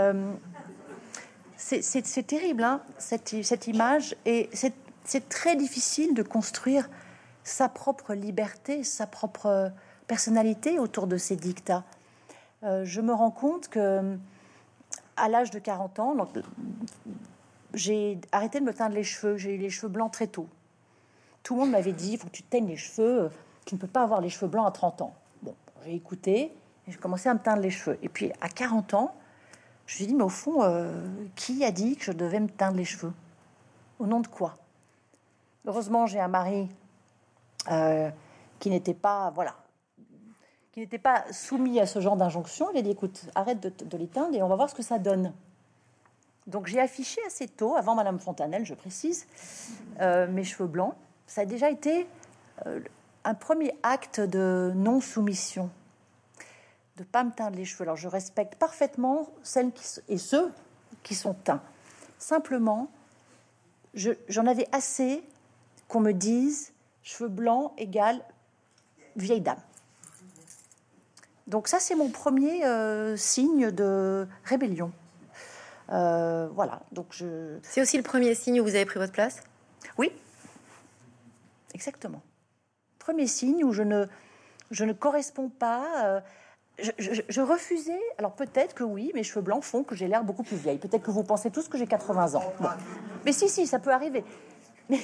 C'est terrible, cette image, et c'est très difficile de construire sa propre liberté, sa propre personnalité autour de ces dictats. Je me rends compte que à l'âge de 40 ans, donc, j'ai arrêté de me teindre les cheveux. J'ai eu les cheveux blancs très tôt. Tout le monde m'avait dit, il faut que tu te teignes les cheveux. Tu ne peux pas avoir les cheveux blancs à 30 ans. Bon, j'ai écouté et j'ai commencé à me teindre les cheveux. Et puis, à 40 ans, je me suis dit, mais au fond, qui a dit que je devais me teindre les cheveux? Au nom de quoi? Heureusement, j'ai un mari qui n'était pas, qui n'était pas soumis à ce genre d'injonction. Il a dit, écoute, arrête de les teindre et on va voir ce que ça donne. Donc j'ai affiché assez tôt, avant Madame Fontanelle, je précise, mes cheveux blancs. Ça a déjà été un premier acte de non-soumission, de ne pas me teindre les cheveux. Alors je respecte parfaitement celles et ceux qui sont teints. Simplement, j'en avais assez qu'on me dise cheveux blancs égale vieille dame. Donc ça, c'est mon premier signe de rébellion. Voilà, donc C'est aussi le premier signe où vous avez pris votre place? Oui, exactement. premier signe où je ne corresponds pas. Je refusais, alors peut-être que oui, mes cheveux blancs font que j'ai l'air beaucoup plus vieille. Peut-être que vous pensez tous que j'ai 80 ans. Bon. Mais si, ça peut arriver. Mais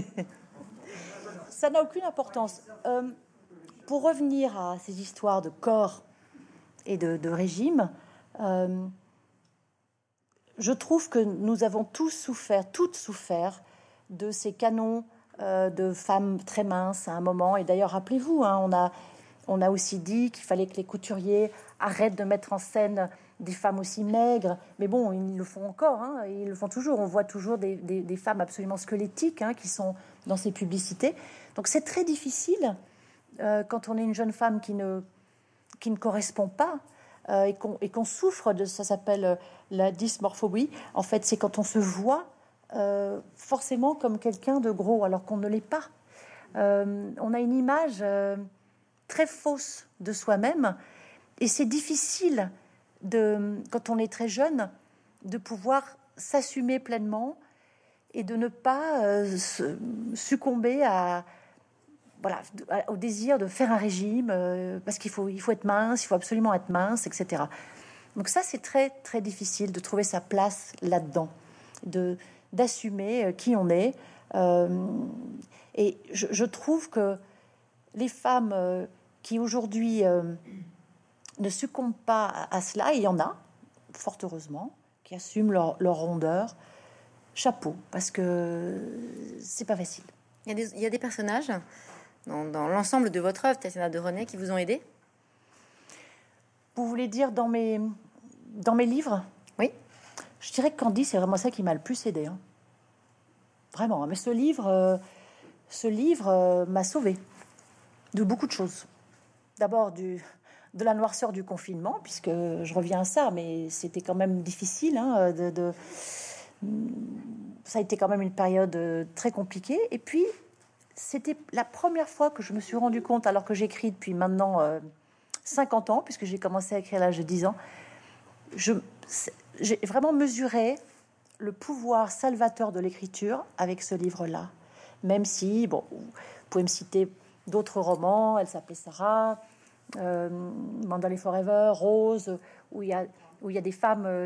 ça n'a aucune importance. Pour revenir à ces histoires de corps et de régime, je trouve que nous avons toutes souffert de ces canons de femmes très minces à un moment. Et d'ailleurs, rappelez-vous, on a aussi dit qu'il fallait que les couturiers arrêtent de mettre en scène des femmes aussi maigres. Mais bon, ils le font encore, ils le font toujours. On voit toujours des femmes absolument squelettiques qui sont dans ces publicités. Donc c'est très difficile quand on est une jeune femme qui ne correspond pas et qu'on souffre de ça. S'appelle la dysmorphobie. En fait, c'est quand on se voit forcément comme quelqu'un de gros alors qu'on ne l'est pas. On a une image très fausse de soi-même et c'est difficile quand on est très jeune de pouvoir s'assumer pleinement et de ne pas succomber au désir de faire un régime parce qu'il faut être mince, il faut absolument être mince, etc. Donc ça, c'est très, très difficile de trouver sa place là-dedans, d'assumer qui on est. Et je trouve que les femmes qui aujourd'hui ne succombent pas à cela, et il y en a, fort heureusement, qui assument leur rondeur, chapeau, parce que c'est pas facile. Il y a des personnages dans l'ensemble de votre œuvre, Tatiana de René, qui vous ont aidé? Vous voulez dire dans mes livres? Oui. Je dirais que Candice, c'est vraiment ça qui m'a le plus aidé. Vraiment. Mais ce livre m'a sauvée de beaucoup de choses. D'abord de la noirceur du confinement, puisque je reviens à ça, mais c'était quand même difficile. Ça a été quand même une période très compliquée. Et puis, c'était la première fois que je me suis rendu compte, alors que j'écris depuis maintenant 50 ans, puisque j'ai commencé à écrire à l'âge de 10 ans, j'ai vraiment mesuré le pouvoir salvateur de l'écriture avec ce livre-là. Même si, bon, vous pouvez me citer d'autres romans, Elle s'appelait Sarah, Mandalay Forever, Rose, où il y a des femmes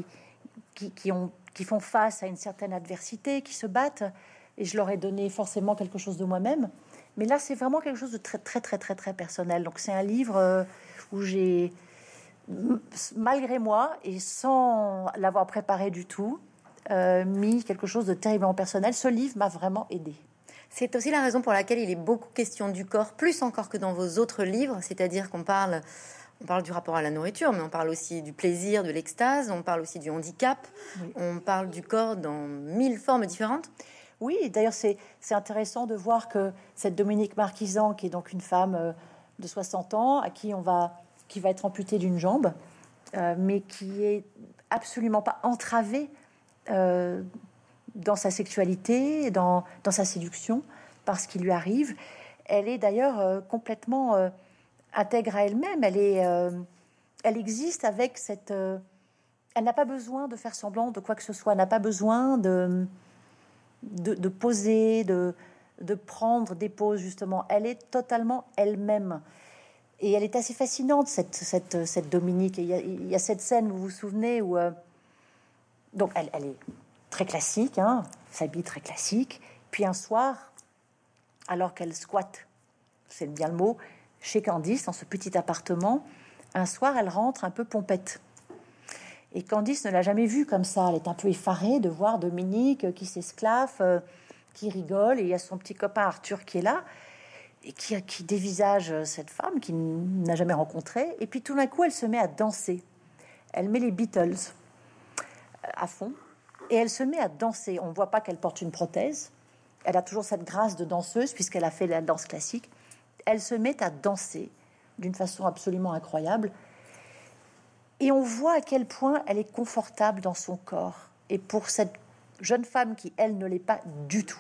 qui font face à une certaine adversité, qui se battent, et je leur ai donné forcément quelque chose de moi-même. Mais là, c'est vraiment quelque chose de très, très, très, très, très personnel. Donc, c'est un livre où j'ai, malgré moi, et sans l'avoir préparé du tout, mis quelque chose de terriblement personnel. Ce livre m'a vraiment aidée. C'est aussi la raison pour laquelle il est beaucoup question du corps, plus encore que dans vos autres livres, c'est-à-dire qu'on parle du rapport à la nourriture, mais on parle aussi du plaisir, de l'extase, on parle aussi du handicap, oui. On parle du corps dans 1000 formes différentes. Oui, d'ailleurs, c'est intéressant de voir que cette Dominique Marquisan, qui est donc une femme de 60 ans, qui va être amputée d'une jambe, mais qui est absolument pas entravée dans sa sexualité, dans sa séduction, par ce qui lui arrive. Elle est d'ailleurs complètement intègre à elle-même. Elle existe avec cette... elle n'a pas besoin de faire semblant de quoi que ce soit. Elle n'a pas besoin de poser, de prendre des poses, justement. Elle est totalement elle-même. Et elle est assez fascinante, cette Dominique. Il y a cette scène, vous vous souvenez, où... donc, elle est très classique, s'habille très classique. Puis un soir, alors qu'elle squatte, c'est bien le mot, chez Candice, dans ce petit appartement, un soir, elle rentre un peu pompette. Et Candice ne l'a jamais vue comme ça. Elle est un peu effarée de voir Dominique qui s'esclaffe, qui rigole. Et il y a son petit copain Arthur qui est là et qui dévisage cette femme qu'il n'a jamais rencontrée. Et puis tout d'un coup, elle se met à danser. Elle met les Beatles à fond et elle se met à danser. On ne voit pas qu'elle porte une prothèse. Elle a toujours cette grâce de danseuse puisqu'elle a fait la danse classique. Elle se met à danser d'une façon absolument incroyable. Et on voit à quel point elle est confortable dans son corps. Et pour cette jeune femme qui, elle, ne l'est pas du tout,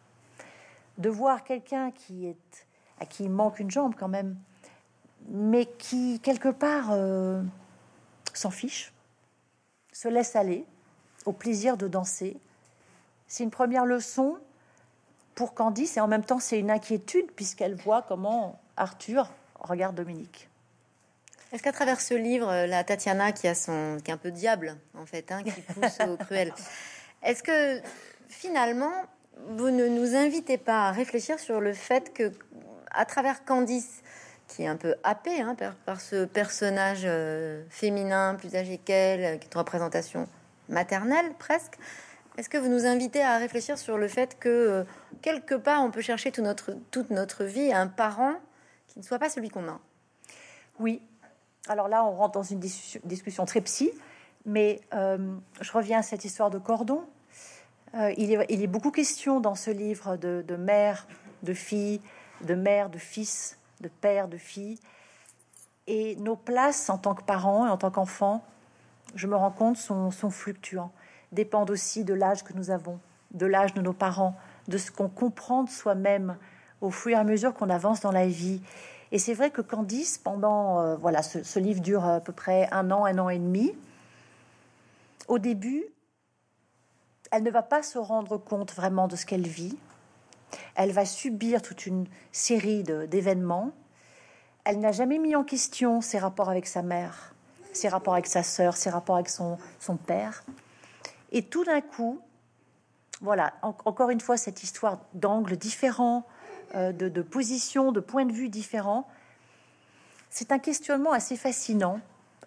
de voir quelqu'un à qui il manque une jambe quand même, mais qui, quelque part, s'en fiche, se laisse aller au plaisir de danser, c'est une première leçon pour Candice, et en même temps, c'est une inquiétude, puisqu'elle voit comment Arthur regarde Dominique. Est-ce qu'à travers ce livre, la Tatiana qui est un peu diable, en fait, hein, qui pousse au cruel, est-ce que finalement, vous ne nous invitez pas à réfléchir sur le fait que, à travers Candice, qui est un peu happée hein, par ce personnage féminin, plus âgé qu'elle, qui est une représentation maternelle presque, est-ce que vous nous invitez à réfléchir sur le fait que, quelque part, on peut chercher toute notre vie un parent qui ne soit pas celui qu'on a? Oui. Alors là, on rentre dans une discussion très psy, mais je reviens à cette histoire de cordon. Il est beaucoup question dans ce livre de mère, de fille, de mère, de fils, de père, de fille. Et nos places en tant que parents et en tant qu'enfants, je me rends compte, sont fluctuants. Dépendent aussi de l'âge que nous avons, de l'âge de nos parents, de ce qu'on comprend de soi-même au fur et à mesure qu'on avance dans la vie. Et c'est vrai que Candice, pendant ce livre dure à peu près un an et demi. Au début, elle ne va pas se rendre compte vraiment de ce qu'elle vit. Elle va subir toute une série d'événements. Elle n'a jamais mis en question ses rapports avec sa mère, ses rapports avec sa sœur, ses rapports avec son père. Et tout d'un coup, voilà, encore une fois, cette histoire d'angles différents, de positions, de points de vue différents. C'est un questionnement assez fascinant,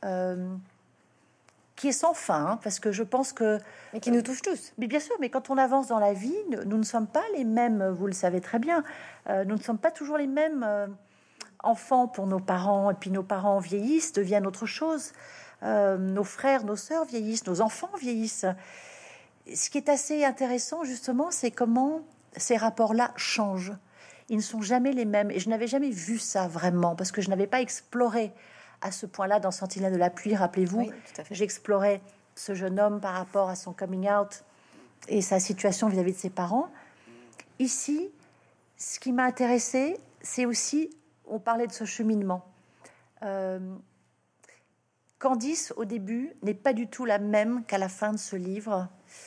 qui est sans fin, hein, parce que je pense que... Mais qui nous touche tous. Mais bien sûr, mais quand on avance dans la vie, nous ne sommes pas les mêmes, vous le savez très bien, nous ne sommes pas toujours les mêmes enfants pour nos parents, et puis nos parents vieillissent, deviennent autre chose. Nos frères, nos sœurs vieillissent, nos enfants vieillissent. Ce qui est assez intéressant, justement, c'est comment ces rapports-là changent. Ils ne sont jamais les mêmes. Et je n'avais jamais vu ça vraiment, parce que je n'avais pas exploré à ce point-là dans Sentinelle de la pluie. Rappelez-vous, oui, j'explorais ce jeune homme par rapport à son coming out et sa situation vis-à-vis de ses parents. Ici, ce qui m'a intéressée, c'est aussi, on parlait de ce cheminement. Candice, au début, n'est pas du tout la même qu'à la fin de ce livre.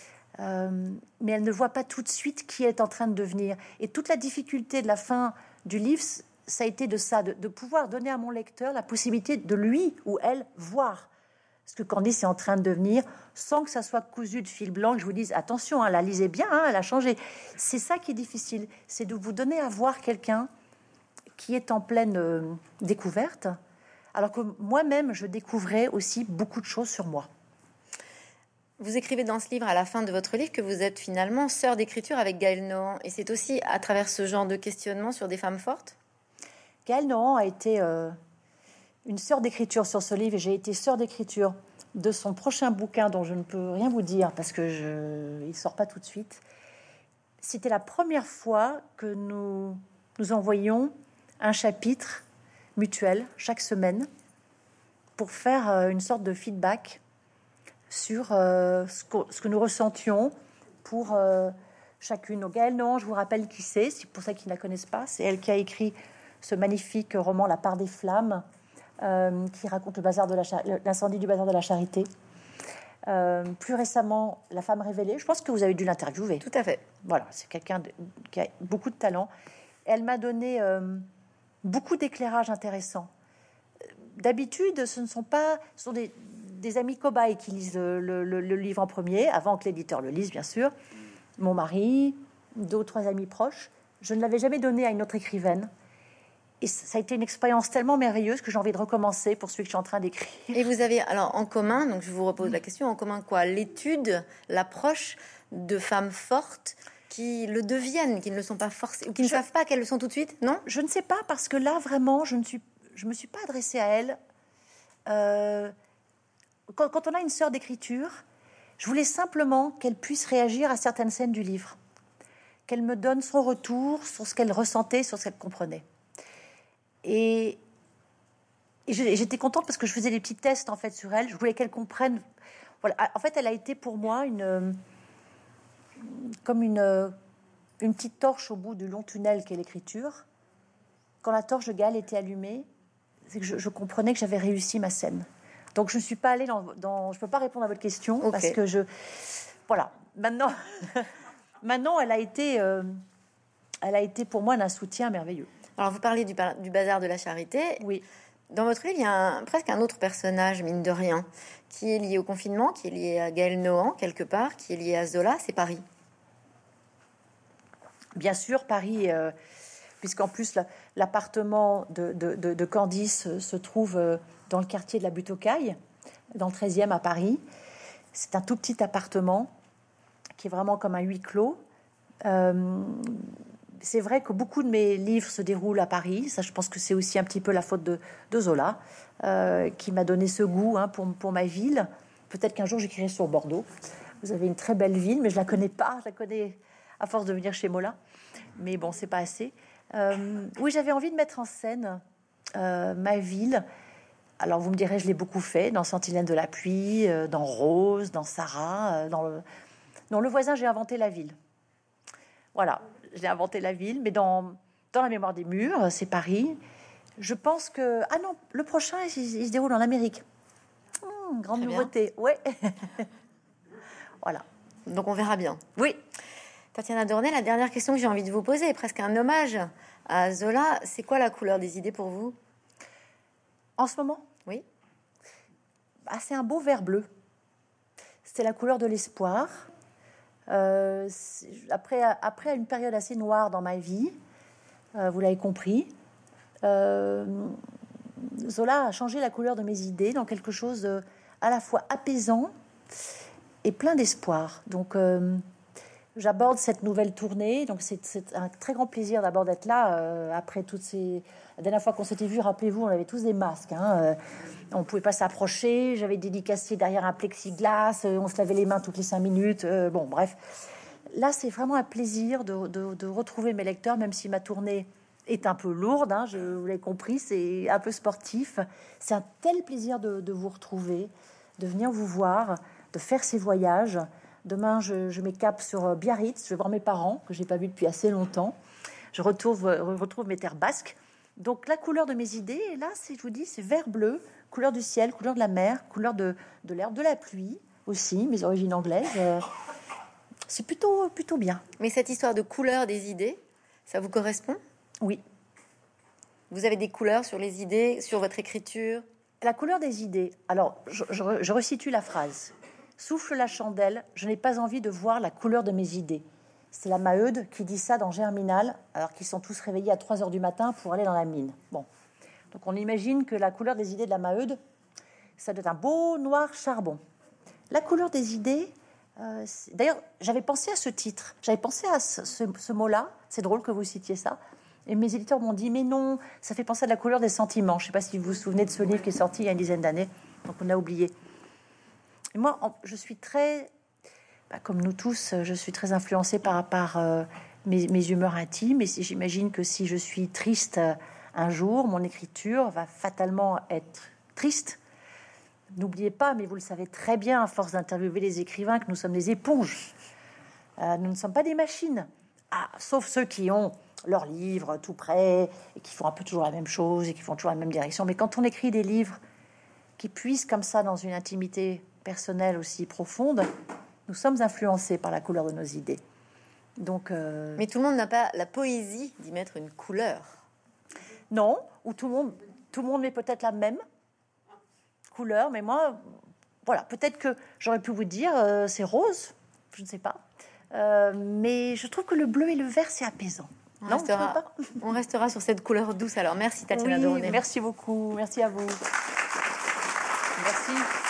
Mais elle ne voit pas tout de suite qui elle est en train de devenir. Et toute la difficulté de la fin du livre, ça a été de pouvoir donner à mon lecteur la possibilité de lui ou elle voir ce que Candice est en train de devenir, sans que ça soit cousu de fil blanc, que je vous dise attention, hein, la lisez bien, hein, elle a changé. C'est ça qui est difficile, c'est de vous donner à voir quelqu'un qui est en pleine découverte, alors que moi-même, je découvrais aussi beaucoup de choses sur moi. Vous écrivez dans ce livre, à la fin de votre livre, que vous êtes finalement sœur d'écriture avec Gaëlle Nohan. Et c'est aussi à travers ce genre de questionnement sur des femmes fortes? Gaëlle Nohan a été une sœur d'écriture sur ce livre. Et j'ai été sœur d'écriture de son prochain bouquin, dont je ne peux rien vous dire parce que il ne sort pas tout de suite. C'était la première fois que nous envoyions un chapitre mutuel chaque semaine pour faire une sorte de feedback sur ce que nous ressentions pour chacune. Donc, Gaëlle Nohan, je vous rappelle qui c'est pour ça qu'ils ne la connaissent pas. C'est elle qui a écrit ce magnifique roman La part des flammes, qui raconte l'incendie du bazar de la Charité. Plus récemment, La femme révélée. Je pense que vous avez dû l'interviewer. Tout à fait. Voilà, c'est quelqu'un qui a beaucoup de talent. Elle m'a donné beaucoup d'éclairages intéressants. D'habitude, ce sont des amis cobayes qui lisent le livre en premier, avant que l'éditeur le lise, bien sûr. Mon mari, 2 ou 3 amis proches. Je ne l'avais jamais donné à une autre écrivaine. Et ça a été une expérience tellement merveilleuse que j'ai envie de recommencer pour celui que je suis en train d'écrire. Et vous avez alors en commun, donc je vous repose la question, en commun quoi? L'étude, l'approche de femmes fortes qui le deviennent, qui ne le sont pas forcément, ou qui ne savent pas qu'elles le sont tout de suite, non? Je ne sais pas, parce que là, vraiment, je me suis pas adressée à elle. Quand on a une sœur d'écriture, je voulais simplement qu'elle puisse réagir à certaines scènes du livre, qu'elle me donne son retour sur ce qu'elle ressentait, sur ce qu'elle comprenait. Et j'étais contente parce que je faisais des petits tests en fait sur elle. Je voulais qu'elle comprenne. Voilà. En fait, elle a été pour moi comme une petite torche au bout du long tunnel qu'est l'écriture. Quand la torche de Gaëlle était allumée, c'est que je comprenais que j'avais réussi ma scène. Donc je ne suis pas allée dans je peux pas répondre à votre question, okay. Parce que voilà. Maintenant, elle a été elle a été pour moi d'un soutien merveilleux. Alors, vous parlez du bazar de la charité. Oui. Dans votre livre, il y a presque un autre personnage, mine de rien, qui est lié au confinement, qui est lié à Gaël Nohan, quelque part, qui est lié à Zola, c'est Paris. Bien sûr, Paris, puisqu'en plus, l'appartement de Candice se trouve dans le quartier de la Butte aux Cailles, dans le 13e à Paris. C'est un tout petit appartement qui est vraiment comme un huis clos. C'est vrai que beaucoup de mes livres se déroulent à Paris. Ça, je pense que c'est aussi un petit peu la faute de Zola, qui m'a donné ce goût pour ma ville. Peut-être qu'un jour, j'écrirai sur Bordeaux. Vous avez une très belle ville, mais je la connais pas. Je la connais à force de venir chez Mola. Mais bon, c'est pas assez. Oui, j'avais envie de mettre en scène ma ville. Alors, vous me direz, je l'ai beaucoup fait dans Sentinelle de la pluie, dans Rose, dans Sarah, dans Le voisin, j'ai inventé la ville. Voilà, j'ai inventé la ville, mais dans la mémoire des murs, c'est Paris. Je pense que... Ah non, le prochain, il se déroule en Amérique. Grande Très nouveauté, ouais. Voilà. Donc, on verra bien. Oui. Tatiana Dornay, la dernière question que j'ai envie de vous poser est presque un hommage à Zola. C'est quoi la couleur des idées pour vous? En ce moment? Oui. C'est un beau vert bleu. C'est la couleur de l'espoir. Après une période assez noire dans ma vie, vous l'avez compris, Zola a changé la couleur de mes idées dans quelque chose à la fois apaisant et plein d'espoir. Donc, j'aborde cette nouvelle tournée. Donc, c'est un très grand plaisir d'abord d'être là après toutes ces... La dernière fois qu'on s'était vu, rappelez-vous, on avait tous des masques. On ne pouvait pas s'approcher. J'avais dédicacé derrière un plexiglas. On se lavait les mains toutes les 5 minutes. Bon, bref. Là, c'est vraiment un plaisir de retrouver mes lecteurs, même si ma tournée est un peu lourde. Vous l'avez compris, c'est un peu sportif. C'est un tel plaisir de vous retrouver, de venir vous voir, de faire ces voyages. Demain, je m'écape sur Biarritz. Je vais voir mes parents, que je n'ai pas vus depuis assez longtemps. Je retrouve mes terres basques. Donc, la couleur de mes idées, et là, je vous dis, c'est vert bleu, couleur du ciel, couleur de la mer, couleur de l'herbe, de la pluie aussi, mes origines anglaises. C'est plutôt bien. Mais cette histoire de couleur des idées, ça vous correspond? Oui. Vous avez des couleurs sur les idées, sur votre écriture? La couleur des idées. Alors, je resitue la phrase. Souffle la chandelle, je n'ai pas envie de voir la couleur de mes idées. C'est la Maheude qui dit ça dans Germinal, alors qu'ils sont tous réveillés à 3h du matin pour aller dans la mine. Bon. Donc on imagine que la couleur des idées de la Maheude, ça doit être un beau noir charbon. La couleur des idées, d'ailleurs, j'avais pensé à ce titre, j'avais pensé à ce mot-là, c'est drôle que vous citiez ça, et mes éditeurs m'ont dit, mais non, ça fait penser à la couleur des sentiments. Je ne sais pas si vous vous souvenez de ce livre qui est sorti il y a une dizaine d'années, donc on a oublié. Et moi, je suis très... comme nous tous, je suis très influencée par mes humeurs intimes. Et j'imagine que si je suis triste un jour, mon écriture va fatalement être triste. N'oubliez pas, mais vous le savez très bien, à force d'interviewer les écrivains, que nous sommes des éponges. Nous ne sommes pas des machines. Sauf ceux qui ont leurs livres tout prêts et qui font un peu toujours la même chose et qui font toujours la même direction. Mais quand on écrit des livres qui puissent comme ça dans une intimité personnelle aussi profonde, nous sommes influencés par la couleur de nos idées. Donc, mais tout le monde n'a pas la poésie d'y mettre une couleur. Non, ou tout le monde met peut-être la même couleur, mais moi, voilà, peut-être que j'aurais pu vous dire c'est rose, je ne sais pas. Mais je trouve que le bleu et le vert, c'est apaisant. On restera sur cette couleur douce. Alors, merci Tatiana Dornay. Merci beaucoup, merci à vous. Merci.